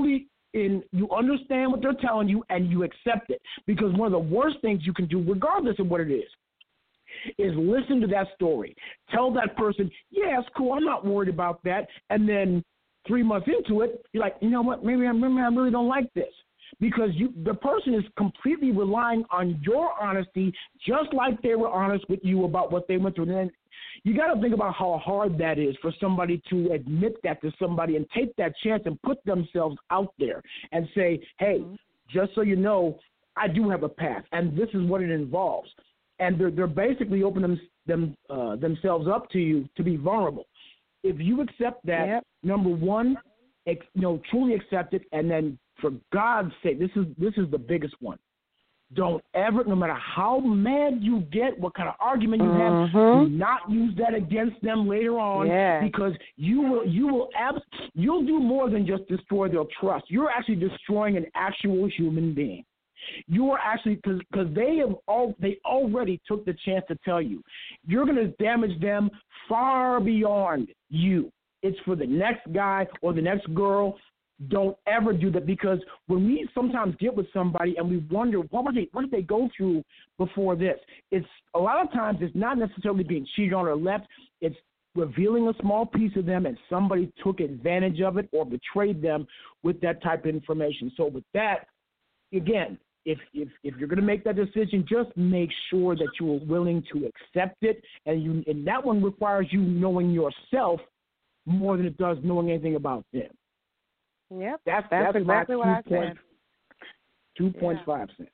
Speaker 3: you understand what they're telling you and you accept it. Because one of the worst things you can do, regardless of what it is listen to that story. Tell that person, yeah, it's cool, I'm not worried about that. And then 3 months into it, you're like, you know what, maybe I really don't like this. Because the person is completely relying on your honesty, just like they were honest with you about what they went through. And then you got to think about how hard that is for somebody to admit that to somebody and take that chance and put themselves out there and say, hey, just so you know, I do have a past, and this is what it involves. And they're basically opening themselves up to you to be vulnerable. If you accept that, number one, truly accept it, and then for God's sake, this is the biggest one. Don't ever, no matter how mad you get, what kind of argument you have, do not use that against them later on, because you'll do more than just destroy their trust. You're actually destroying an actual human being. You are actually, because they already took the chance to tell you. You're going to damage them far beyond you. It's for the next guy or the next girl. Don't ever do that, because when we sometimes get with somebody and we wonder what did they go through before this, it's a lot of times it's not necessarily being cheated on or left. It's revealing a small piece of them and somebody took advantage of it or betrayed them with that type of information. So with that, again, if you're going to make that decision, just make sure that you are willing to accept it, and that one requires you knowing yourself more than it does knowing anything about them.
Speaker 6: Yep,
Speaker 3: that's
Speaker 6: exactly what I said.
Speaker 3: 2.5 cents.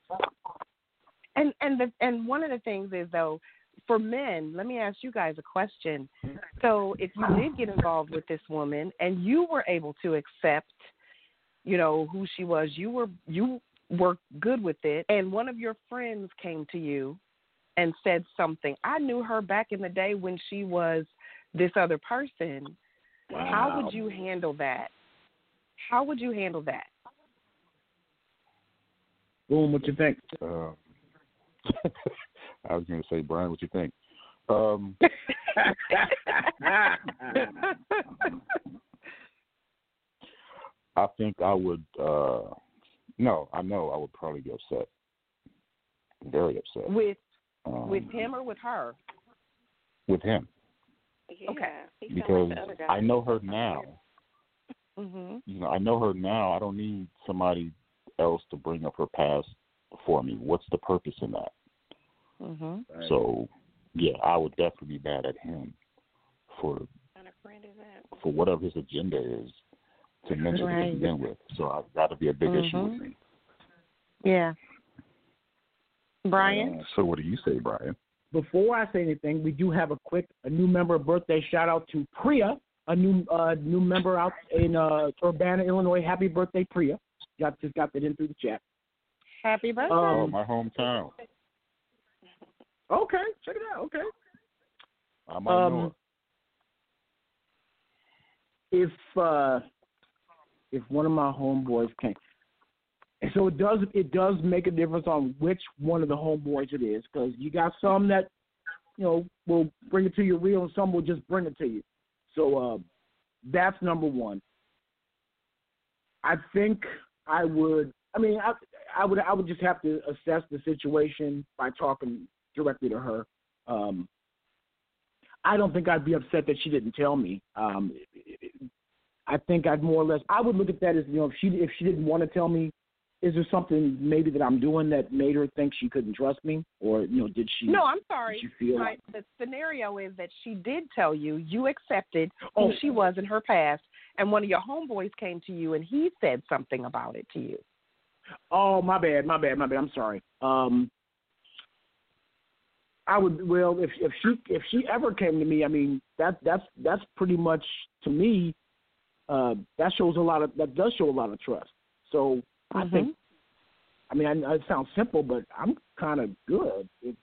Speaker 6: And one of the things is, though, for men, let me ask you guys a question. So if you did get involved with this woman and you were able to accept, who she was, you were good with it, and one of your friends came to you and said something. I knew her back in the day when she was this other person. Wow. How would you handle that? How would you handle that?
Speaker 3: Boom, what you think?
Speaker 4: I was going to say, Brian, what you think? I think I would, I know I would probably be upset. Very upset.
Speaker 6: With him or with her?
Speaker 4: With him.
Speaker 5: Yeah,
Speaker 6: okay.
Speaker 4: Because I know her now.
Speaker 6: Mm-hmm.
Speaker 4: I know her now. I don't need somebody else to bring up her past for me. What's the purpose in that?
Speaker 6: Mm-hmm.
Speaker 4: So, yeah, I would definitely be mad at him for whatever his agenda is to mention it to begin with. So that would be a big issue with me.
Speaker 6: Yeah. Brian?
Speaker 4: So what do you say, Brian?
Speaker 3: Before I say anything, we do have a new member birthday shout out to Priya, a new member out in Urbana, Illinois. Happy birthday, Priya. Just got that in through the chat.
Speaker 6: Happy birthday.
Speaker 4: My hometown.
Speaker 3: Okay, check it out. Okay.
Speaker 4: I might know
Speaker 3: it. If one of my homeboys came, so it does make a difference on which one of the homeboys it is, because you got some that will bring it to you real, and some will just bring it to you. So that's number one. I think I would. I mean, I would just have to assess the situation by talking directly to her. I don't think I'd be upset that she didn't tell me. I think I'd more or less. I would look at that as if she didn't want to tell me, is there something maybe that I'm doing that made her think she couldn't trust me, or did she?
Speaker 6: No, I'm sorry.
Speaker 3: Did she feel
Speaker 6: the scenario is that she did tell you. You accepted who she was in her past, and one of your homeboys came to you and he said something about it to you.
Speaker 3: Oh, my bad. I'm sorry. I would. Well, if she ever came to me, I mean that's pretty much, to me. That does show a lot of trust. So I think. I mean, it sounds simple, but I'm kind of good if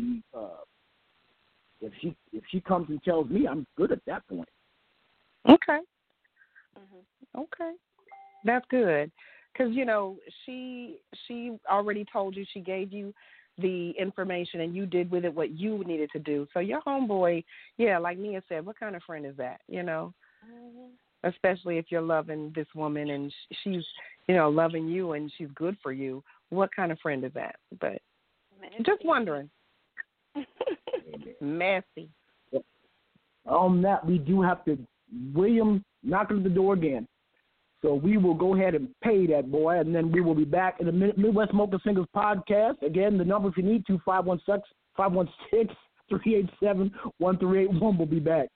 Speaker 3: she comes and tells me, I'm good at that point.
Speaker 6: Okay. Okay, that's good, because she already told you, she gave you the information, and you did with it what you needed to do. So your homeboy, like Nia said, what kind of friend is that? especially if you're loving this woman and she's, you know, loving you and she's good for you. What kind of friend is that? But just wondering. Messy.
Speaker 3: On that, we do have to, William knocking at the door again. So we will go ahead and pay that boy, and then we will be back in the Midwest Smoker Singles podcast. Again, the number if you need to, 516-387-1381. We'll be back.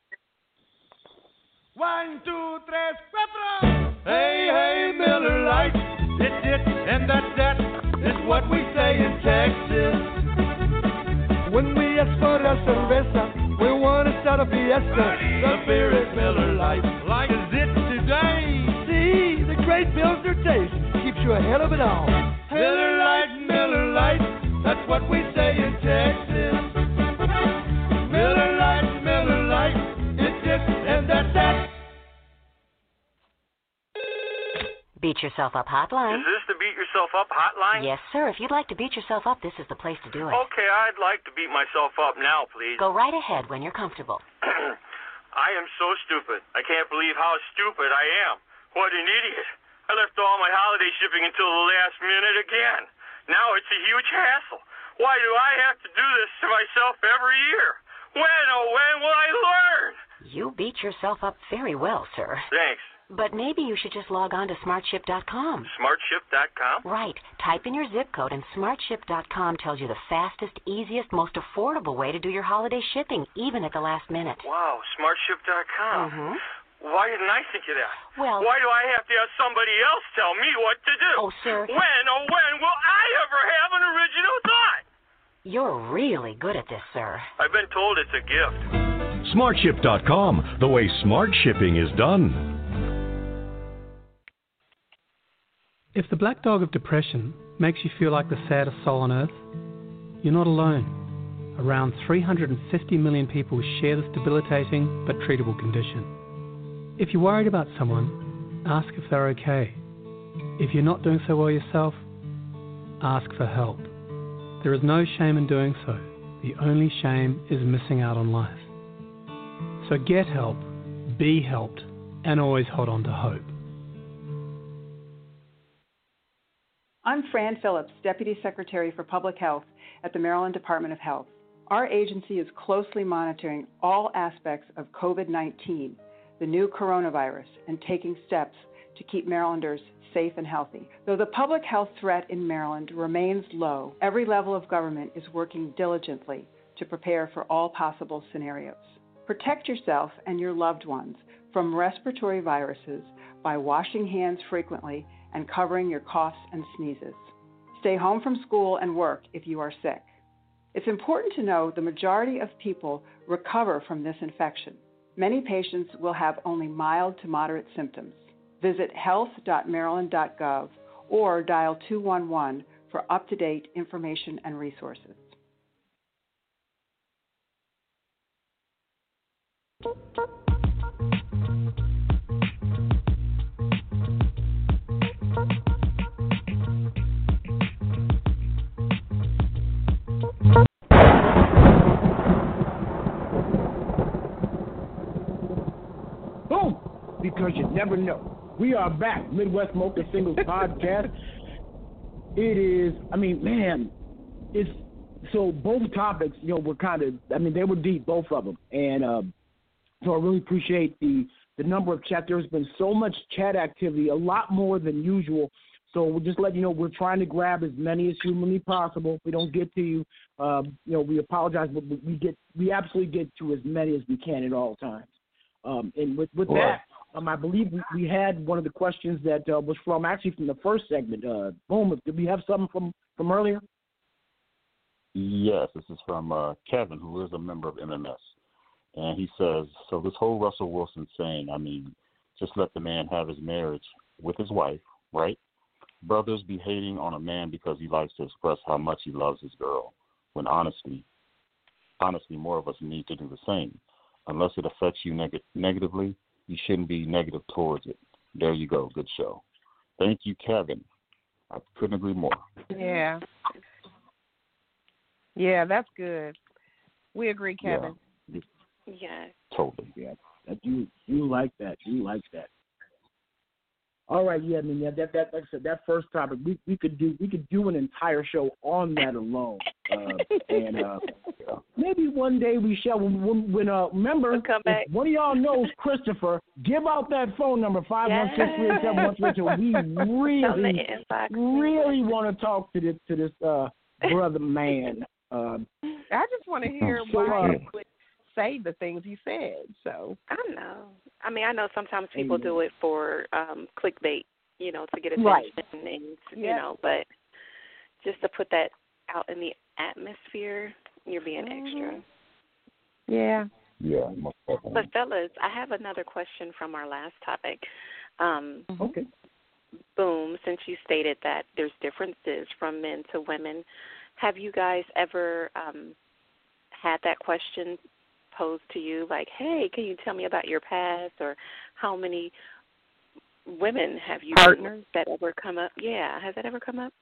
Speaker 8: 1, 2, 3, 4. Hey, hey, Miller Lite. It's it, and that's that. It's what we say in Texas. When we ask for la cerveza, we want to start a fiesta. The beer is Miller Lite. Like is it today? See, the great Pilsner taste keeps you ahead of it all. Miller Lite, Miller Lite. That's what we say in Texas. Miller Lite, Miller Lite. It's it, and that's that.
Speaker 14: Beat Yourself Up hotline.
Speaker 15: Is this the Beat Yourself Up hotline?
Speaker 14: Yes, sir. If you'd like to beat yourself up, this is the place to do it.
Speaker 15: Okay, I'd like to beat myself up now, please.
Speaker 14: Go right ahead when you're comfortable.
Speaker 15: I am so stupid. I can't believe how stupid I am. What an idiot. I left all my holiday shipping until the last minute again. Now it's a huge hassle. Why do I have to do this to myself every year? When, oh, when will I learn?
Speaker 14: You beat yourself up very well, sir.
Speaker 15: Thanks.
Speaker 14: But maybe you should just log on to smartship.com.
Speaker 15: Smartship.com?
Speaker 14: Right. Type in your zip code, and smartship.com tells you the fastest, easiest, most affordable way to do your holiday shipping, even at the last minute.
Speaker 15: Wow, smartship.com.
Speaker 14: Mm-hmm.
Speaker 15: Why didn't I think of that?
Speaker 14: Well,
Speaker 15: why do I have to have somebody else tell me what to do?
Speaker 14: Oh, sir.
Speaker 15: When, oh, when will I ever have an original thought?
Speaker 14: You're really good at this, sir.
Speaker 15: I've been told it's a gift.
Speaker 16: Smartship.com, the way smart shipping is done.
Speaker 17: If the black dog of depression makes you feel like the saddest soul on earth, you're not alone. Around 350 million people share this debilitating but treatable condition. If you're worried about someone, ask if they're okay. If you're not doing so well yourself, ask for help. There is no shame in doing so. The only shame is missing out on life. So get help, be helped, and always hold on to hope.
Speaker 18: I'm Fran Phillips, Deputy Secretary for Public Health at the Maryland Department of Health. Our agency is closely monitoring all aspects of COVID-19, the new coronavirus, and taking steps to keep Marylanders safe and healthy. Though the public health threat in Maryland remains low, every level of government is working diligently to prepare for all possible scenarios. Protect yourself and your loved ones from respiratory viruses by washing hands frequently and covering your coughs and sneezes. Stay home from school and work if you are sick. It's important to know the majority of people recover from this infection. Many patients will have only mild to moderate symptoms. Visit health.maryland.gov or dial 211 for up-to-date information and resources.
Speaker 3: Boom! Because you never know. We are back, Midwest Smoker Singles podcast. It is, it's, so both topics, were kind of, they were deep, both of them. And so I really appreciate the number of chat. There's been so much chat activity, a lot more than usual. So we'll just let you know we're trying to grab as many as humanly possible. If we don't get to you, we apologize, but we absolutely get to as many as we can at all times. And with that, I believe we had one of the questions that was from the first segment. Boom, did we have something from earlier?
Speaker 4: Yes, this is from Kevin, who is a member of MMS. And he says, so this whole Russell Wilson saying, just let the man have his marriage with his wife, right? Brothers be hating on a man because he likes to express how much he loves his girl, when honestly, more of us need to do the same. Unless it affects you negatively, you shouldn't be negative towards it. There you go. Good show. Thank you, Kevin. I couldn't agree more.
Speaker 6: Yeah. Yeah, that's good. We agree, Kevin.
Speaker 4: Yeah.
Speaker 5: Yes.
Speaker 4: Totally.
Speaker 3: Yeah. You like that. You like that. All right, yeah, I mean, yeah, that like I said, that first topic, we could do an entire show on that alone, and maybe one day we shall. When remember, if one of y'all knows Christopher, give out that phone number 516-387-1332. We really want to talk to this brother man.
Speaker 6: I just want to hear why he would say the things he said. So
Speaker 5: I don't know. I mean, I know sometimes people do it for clickbait, you know, to get attention,
Speaker 6: right.
Speaker 5: And you know, but just to put that out in the atmosphere, you're being extra.
Speaker 6: Yeah.
Speaker 4: Yeah.
Speaker 5: But fellas, I have another question from our last topic.
Speaker 3: Okay.
Speaker 5: Boom, since you stated that there's differences from men to women, have you guys ever had that question posed to you, like, hey, can you tell me about your past, or how many women have you
Speaker 6: partners
Speaker 5: that ever come up? Yeah, has that ever come up?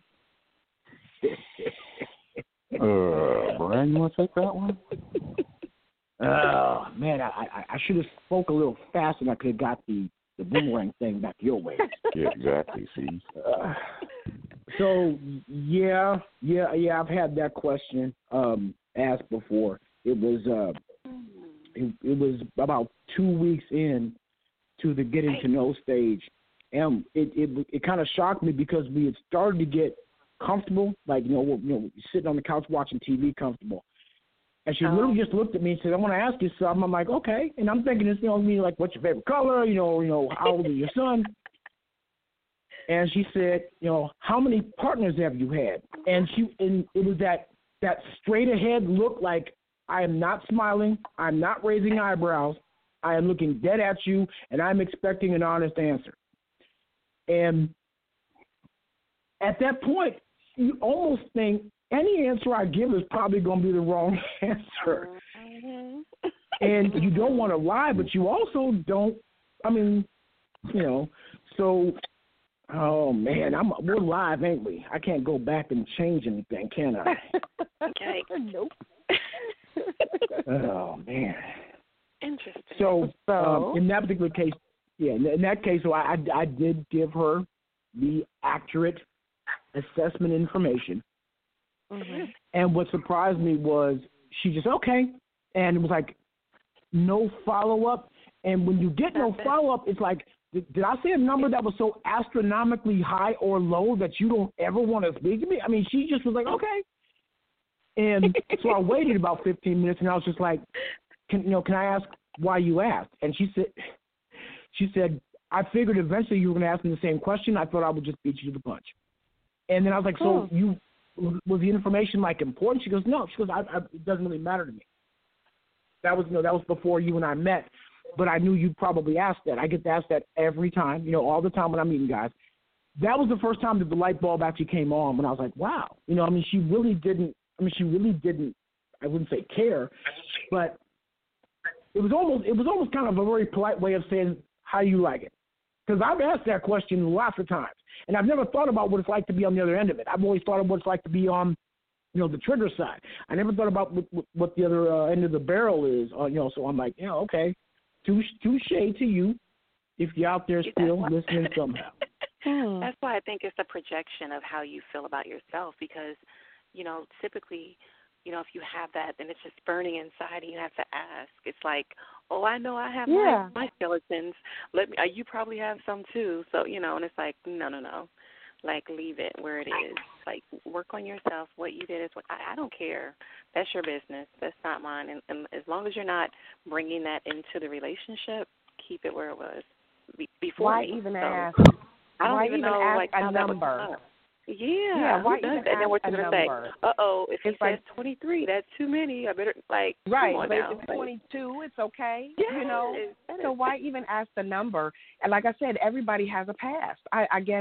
Speaker 4: Brian, you want to take that one?
Speaker 3: Oh man, I should have spoke a little faster, and I could have got the boomerang thing back your way.
Speaker 4: Yeah, exactly. See.
Speaker 3: So yeah, I've had that question asked before. It was it was about 2 weeks in to the getting to know stage, and it kind of shocked me because we had started to get comfortable, like you know sitting on the couch watching TV comfortable. And she literally just looked at me and said, "I want to ask you something." I'm like, "Okay," and I'm thinking it's like, "What's your favorite color? You know, how old is your son?" And she said, "How many partners have you had?" And it was that straight ahead look, like I am not smiling, I'm not raising eyebrows, I am looking dead at you, and I'm expecting an honest answer. And at that point, you almost think any answer I give is probably going to be the wrong answer. And you don't want to lie, but you also don't. I mean, so. Oh man, we're live, ain't we? I can't go back and change anything, can I?
Speaker 5: Okay.
Speaker 6: Nope.
Speaker 3: Oh man.
Speaker 5: Interesting.
Speaker 3: So in that particular case, in that case, so I did give her the accurate assessment information.
Speaker 6: Mm-hmm.
Speaker 3: And what surprised me was she just okay, and it was like no follow up. And when you get no follow up, it's like. Did I say a number that was so astronomically high or low that you don't ever want to speak to me? I mean, she just was like, okay. And so I waited about 15 minutes, and I was just like, can I ask why you asked? And she said, I figured eventually you were going to ask me the same question. I thought I would just beat you to the punch. And then I was like, so was the information like important? She goes, no. She goes, it doesn't really matter to me. That was before you and I met. But I knew you'd probably ask that. I get to ask that every time, all the time when I'm meeting guys. That was the first time that the light bulb actually came on when I was like, wow. She really didn't, I wouldn't say care, but it was almost kind of a very polite way of saying how you like it. Because I've asked that question lots of times, and I've never thought about what it's like to be on the other end of it. I've always thought of what it's like to be on, the trigger side. I never thought about what the other end of the barrel is, so I'm like, okay. Touche to you if you're out there still listening somehow.
Speaker 5: That's why I think it's a projection of how you feel about yourself because, typically, if you have that, then it's just burning inside and you have to ask. It's like, oh, I know I have my skeletons. You probably have some too. So, and it's like, no. Like, leave it where it is. Like, work on yourself. What you did is what I don't care. That's your business. That's not mine. And as long as you're not bringing that into the relationship, keep it where it was before.
Speaker 6: Why even ask?
Speaker 5: I don't even know
Speaker 6: ask
Speaker 5: how
Speaker 6: a
Speaker 5: that
Speaker 6: number?
Speaker 5: would come up. Yeah.
Speaker 6: Why
Speaker 5: even
Speaker 6: ask
Speaker 5: and then what
Speaker 6: a
Speaker 5: you're
Speaker 6: number?
Speaker 5: Say? If he says 23, that's too many. I better
Speaker 6: right.
Speaker 5: Come on
Speaker 6: but
Speaker 5: now.
Speaker 6: if it's 22, it's okay.
Speaker 5: Yes,
Speaker 6: So why even ask the number? And like I said, everybody has a past. I guess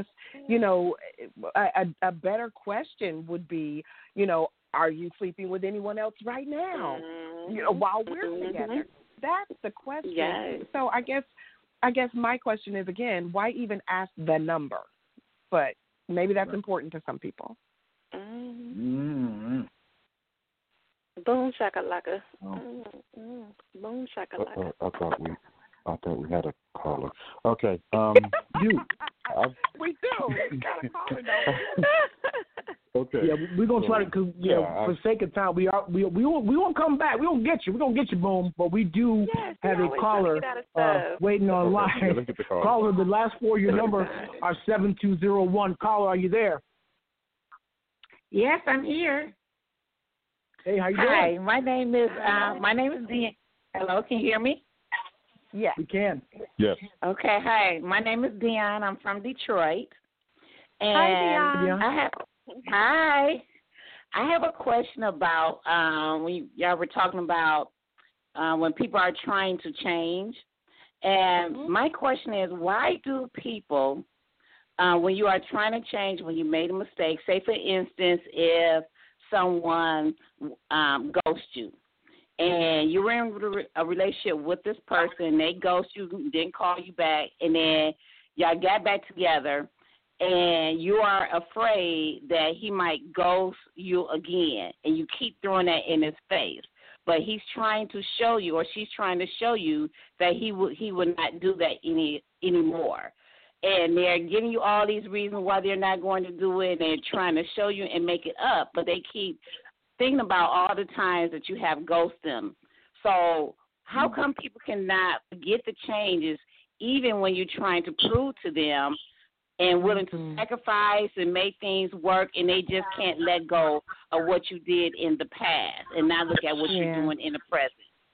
Speaker 6: a better question would be, are you sleeping with anyone else right now? While we're together. That's the question.
Speaker 5: Yes.
Speaker 6: So I guess my question is again, why even ask the number? But maybe that's important to some people.
Speaker 3: Mm-hmm.
Speaker 5: Boom shakalaka. Boom shakalaka.
Speaker 4: I thought we had a caller. Okay.
Speaker 3: You.
Speaker 6: We do. We got a caller though.
Speaker 4: Okay.
Speaker 3: Yeah, we're gonna try to, cause for sake of time, we won't come back. We don't get you. We're gonna get you, Boom. But we do have a caller waiting on line. Caller, the last four of your number are 7201. Caller, are you there?
Speaker 19: Yes, I'm here.
Speaker 3: Hey, how you doing?
Speaker 19: Hi, my name is Deanne. Hello, can you hear me?
Speaker 6: Yes.
Speaker 3: We can.
Speaker 4: Yes.
Speaker 19: Okay, hi. My name is Deanne. I'm from Detroit. And
Speaker 6: hi, Deanne.
Speaker 19: I have a question about y'all were talking about when people are trying to change. And my question is, why do people, when you are trying to change, when you made a mistake, say for instance, if someone ghosts you, and you were in a relationship with this person, they ghost you, didn't call you back, and then y'all got back together, and you are afraid that he might ghost you again, and you keep throwing that in his face. But he's trying to show you, or she's trying to show you that he would not do that anymore. And they're giving you all these reasons why they're not going to do it, and they're trying to show you and make it up, but they keep thinking about all the times that you have ghosted them. So how come people cannot get the changes even when you're trying to prove to them and willing to sacrifice and make things work, and they just can't let go of what you did in the past and not look at what you're doing in the present?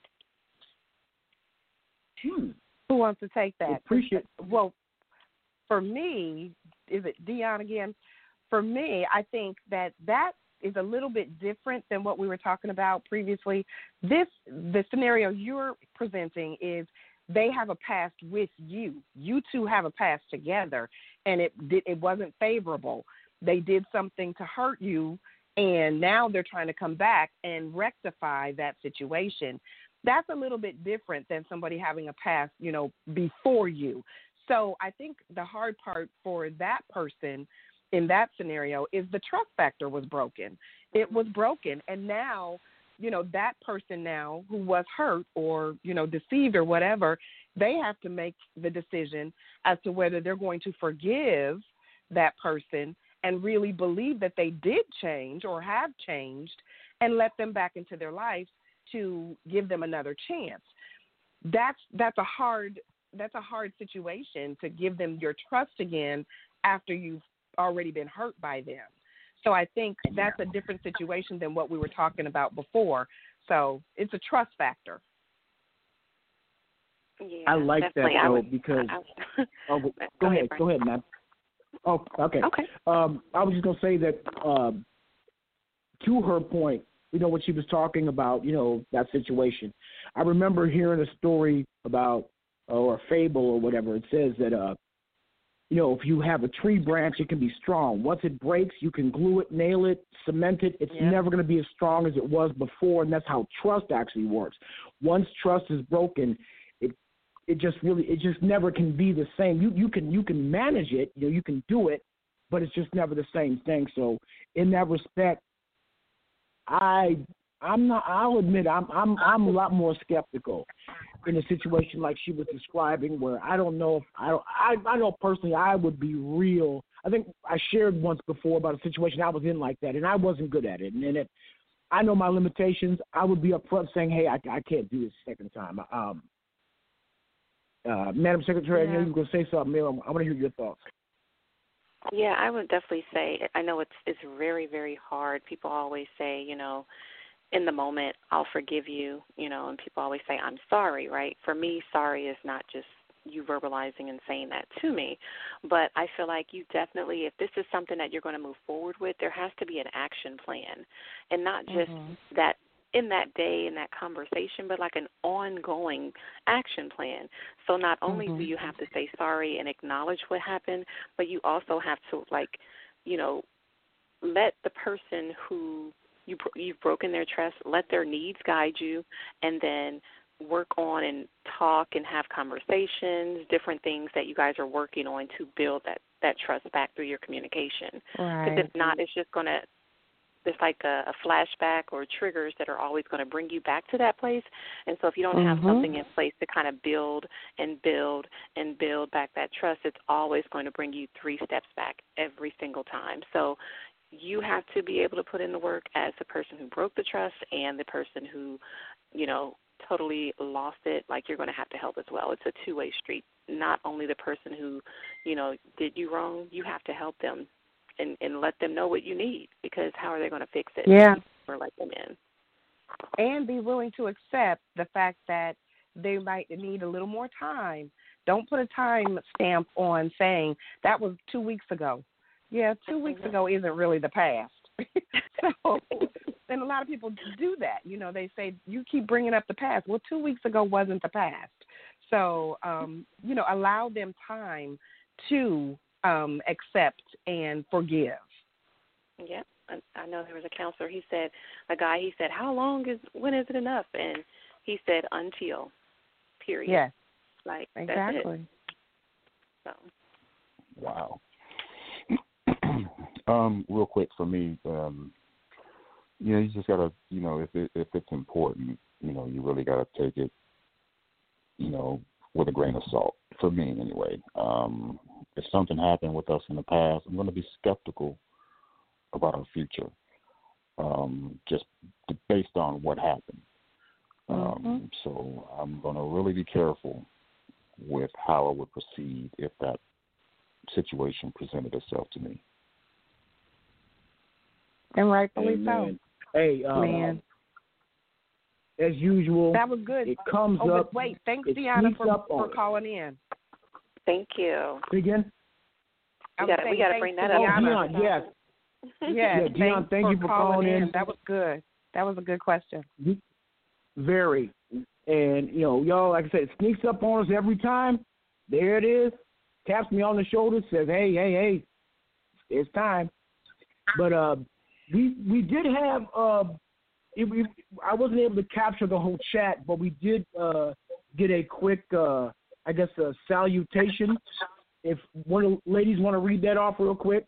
Speaker 6: Who wants to take that?
Speaker 3: Appreciate.
Speaker 6: Well, for me, is it Dion again? For me, I think that is a little bit different than what we were talking about previously. The scenario you're presenting is they have a past with you. You two have a past together, and it wasn't favorable. They did something to hurt you, and now they're trying to come back and rectify that situation. That's a little bit different than somebody having a past, before you. So I think the hard part for that person in that scenario is the trust factor was broken. It was broken. And now, that person now who was hurt or, deceived or whatever, they have to make the decision as to whether they're going to forgive that person and really believe that they did change or have changed and let them back into their life to give them another chance. That's a hard situation to give them your trust again after you've already been hurt by them. So I think that's a different situation than what we were talking about before. So it's a trust factor.
Speaker 5: Yeah,
Speaker 3: I like that though because. Go ahead, man. Oh, okay.
Speaker 5: Okay.
Speaker 3: I was just gonna say that to her point, when she was talking about that situation, I remember hearing a story about or a fable or whatever. It says that if you have a tree branch, it can be strong. Once it breaks, you can glue it, nail it, cement it. It's never going to be as strong as it was before, and that's how trust actually works. Once trust is broken, it just never can be the same. You can manage it, you can do it, but it's just never the same thing. So in that respect, I'll admit I'm a lot more skeptical in a situation like she was describing, where I don't know if I know personally I would be real. I think I shared once before about a situation I was in like that, and I wasn't good at it. And I know my limitations. I would be upfront saying, "Hey, I can't do this second time." Madam Secretary, I know you were going to say something. I want to hear your thoughts.
Speaker 5: Yeah, I would definitely say, I know it's very, very hard. People always say, in the moment, I'll forgive you, and people always say, I'm sorry, right? For me, sorry is not just you verbalizing and saying that to me, but I feel like you definitely, if this is something that you're going to move forward with, there has to be an action plan, and not just that in that day, in that conversation, but like an ongoing action plan. So not only do you have to say sorry and acknowledge what happened, but you also have to, let the person who you've broken their trust, let their needs guide you, and then work on and talk and have conversations, different things that you guys are working on to build that trust back through your communication. Because if not, it's just going to there's like a flashback or triggers that are always going to bring you back to that place. And so if you don't have something in place to kind of build and build and build back that trust, it's always going to bring you 3 steps back every single time. So you have to be able to put in the work as the person who broke the trust and the person who, you know, totally lost it. Like, you're going to have to help as well. It's a two-way street. Not only the person who, you know, did you wrong, you have to help them and let them know what you need, because how are they going to fix it?
Speaker 6: Yeah.
Speaker 5: Or let them in.
Speaker 6: And be willing to accept the fact that they might need a little more time. Don't put a time stamp on saying that was 2 weeks ago. Yeah, 2 weeks ago isn't really the past. So, and a lot of people do that. You know, they say, you keep bringing up the past. Well, 2 weeks ago wasn't the past. So, you know, allow them time to accept and forgive.
Speaker 5: Yeah, I know there was a counselor. He said, when is it enough? And he said, until, period.
Speaker 6: Yes.
Speaker 5: Like,
Speaker 6: exactly.
Speaker 5: That's it. So.
Speaker 4: Wow. Real quick for me, you know, you just gotta, you know, if it's important, you know, you really gotta take it, you know, with a grain of salt. For me, anyway. If something happened with us in the past, I'm going to be skeptical about our future, just based on what happened. So I'm going to really be careful with how I would proceed if that situation presented itself to me.
Speaker 6: And rightfully
Speaker 3: Amen.
Speaker 6: so.
Speaker 3: Hey,
Speaker 6: man.
Speaker 3: As usual,
Speaker 6: that was good.
Speaker 3: It comes
Speaker 6: but
Speaker 3: up.
Speaker 6: Wait, thanks,
Speaker 3: it
Speaker 6: Deanna,
Speaker 3: sneaks up
Speaker 6: for
Speaker 3: on
Speaker 6: calling in.
Speaker 5: Thank you.
Speaker 3: Again?
Speaker 5: We got to bring that up.
Speaker 3: Oh, Dion, yes.
Speaker 6: Yes,
Speaker 3: Yeah, Dion, thank you for calling in.
Speaker 6: That was good. That was a good question.
Speaker 3: Very. And, you know, y'all, like I said, it sneaks up on us every time. There it is. Taps me on the shoulder, says, hey, it's time. But we did have, I wasn't able to capture the whole chat, but we did get a quick, a salutation. If one of the ladies want to read that off real quick.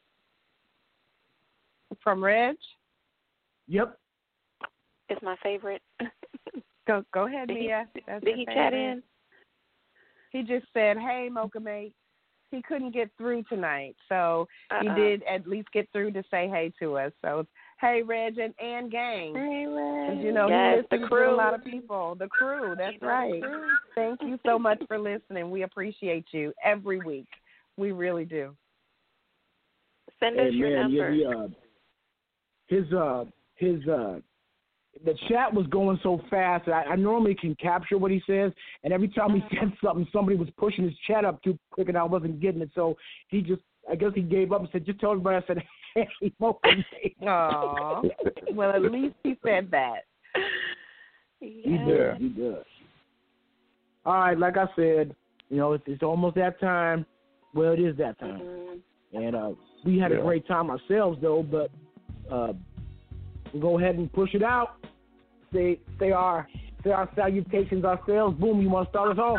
Speaker 6: From Reg?
Speaker 3: Yep.
Speaker 5: It's my favorite.
Speaker 6: Go ahead, Mia.
Speaker 5: Did he chat in?
Speaker 6: He just said, hey, Mocha Mate. He couldn't get through tonight, so he did at least get through to say hey to us. So, hey, Reg and gang.
Speaker 5: Hey, Reg.
Speaker 6: You know,
Speaker 5: yes,
Speaker 6: he listens
Speaker 5: to
Speaker 6: a lot of people. The crew, that's right. Thank you so much for listening. We appreciate you every week. We really do.
Speaker 5: Send us your number.
Speaker 3: The chat was going so fast. I normally can capture what he says, and every time he said something, somebody was pushing his chat up too quick, and I wasn't getting it. So I guess he gave up and said, just tell everybody. I said, hey,
Speaker 6: Aw. Well, at least he said that.
Speaker 3: He did. All right, like I said, you know, it's almost that time. Well, it is that time. And we had a great time ourselves, though, but we'll go ahead and push it out. Say our salutations ourselves. Boom, you want to start us off?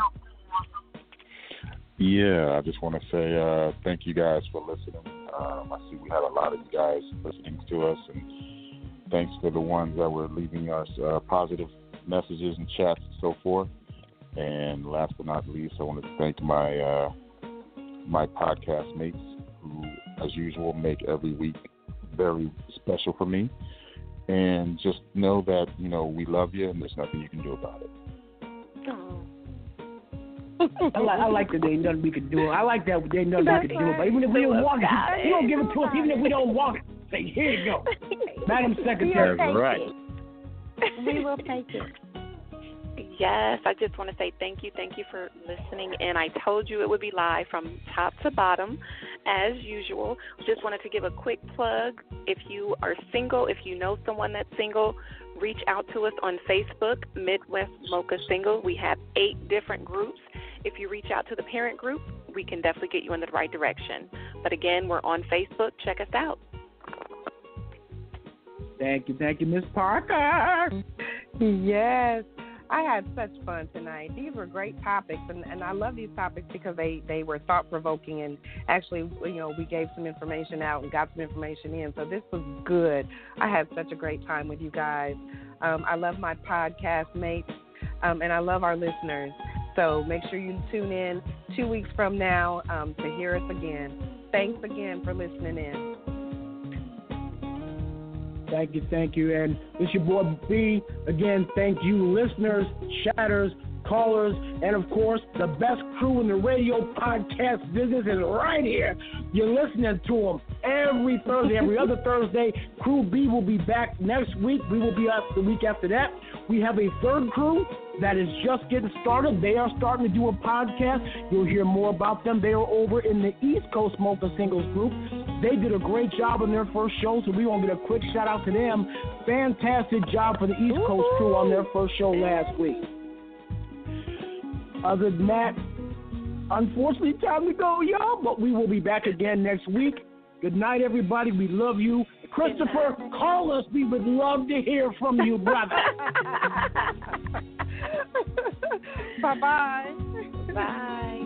Speaker 4: Yeah, I just want to say thank you guys for listening. I see we had a lot of you guys listening to us, and thanks to the ones that were leaving us positive messages and chats and so forth. And last but not least, I want to thank my podcast mates who, as usual, make every week very special for me. And just know that, you know, we love you and there's nothing you can do about it.
Speaker 3: I like that there ain't nothing we can do. I like that there ain't nothing we can do. But even if we don't want it, you don't give it to us. Even if we don't want it, say, here you go. Madam Secretary.
Speaker 4: Right.
Speaker 6: We will take it.
Speaker 5: Yes, I just want to say thank you for listening. And I told you it would be live from top to bottom, as usual. Just wanted to give a quick plug. If you are single, if you know someone that's single, reach out to us on Facebook, Midwest Mocha Single. We have 8 different groups. If you reach out to the parent group, we can definitely get you in the right direction. But again, we're on Facebook. Check us out.
Speaker 3: Thank you, Miss Parker.
Speaker 6: Yes. I had such fun tonight. These were great topics, and I love these topics because they were thought-provoking, and actually, we gave some information out and got some information in, so this was good. I had such a great time with you guys. I love my podcast mates, and I love our listeners, so make sure you tune in 2 weeks from now to hear us again. Thanks again for listening in.
Speaker 3: Thank you. And it's your boy B. Again, thank you, listeners, chatters, callers, and of course, the best crew in the radio podcast business is right here. You're listening to them every Thursday, every other Thursday. Crew B will be back next week. We will be up the week after that. We have a third crew that is just getting started. They are starting to do a podcast. You'll hear more about them. They are over in the East Coast Mocha Singles group. They did a great job on their first show, so we want to get a quick shout out to them. Fantastic job for the East Coast crew on their first show last week. Other than that, unfortunately, time to go, y'all, but we will be back again next week. Good night, everybody. We love you. Christopher, call us. We would love to hear from you, brother.
Speaker 6: Bye-bye.
Speaker 5: Bye.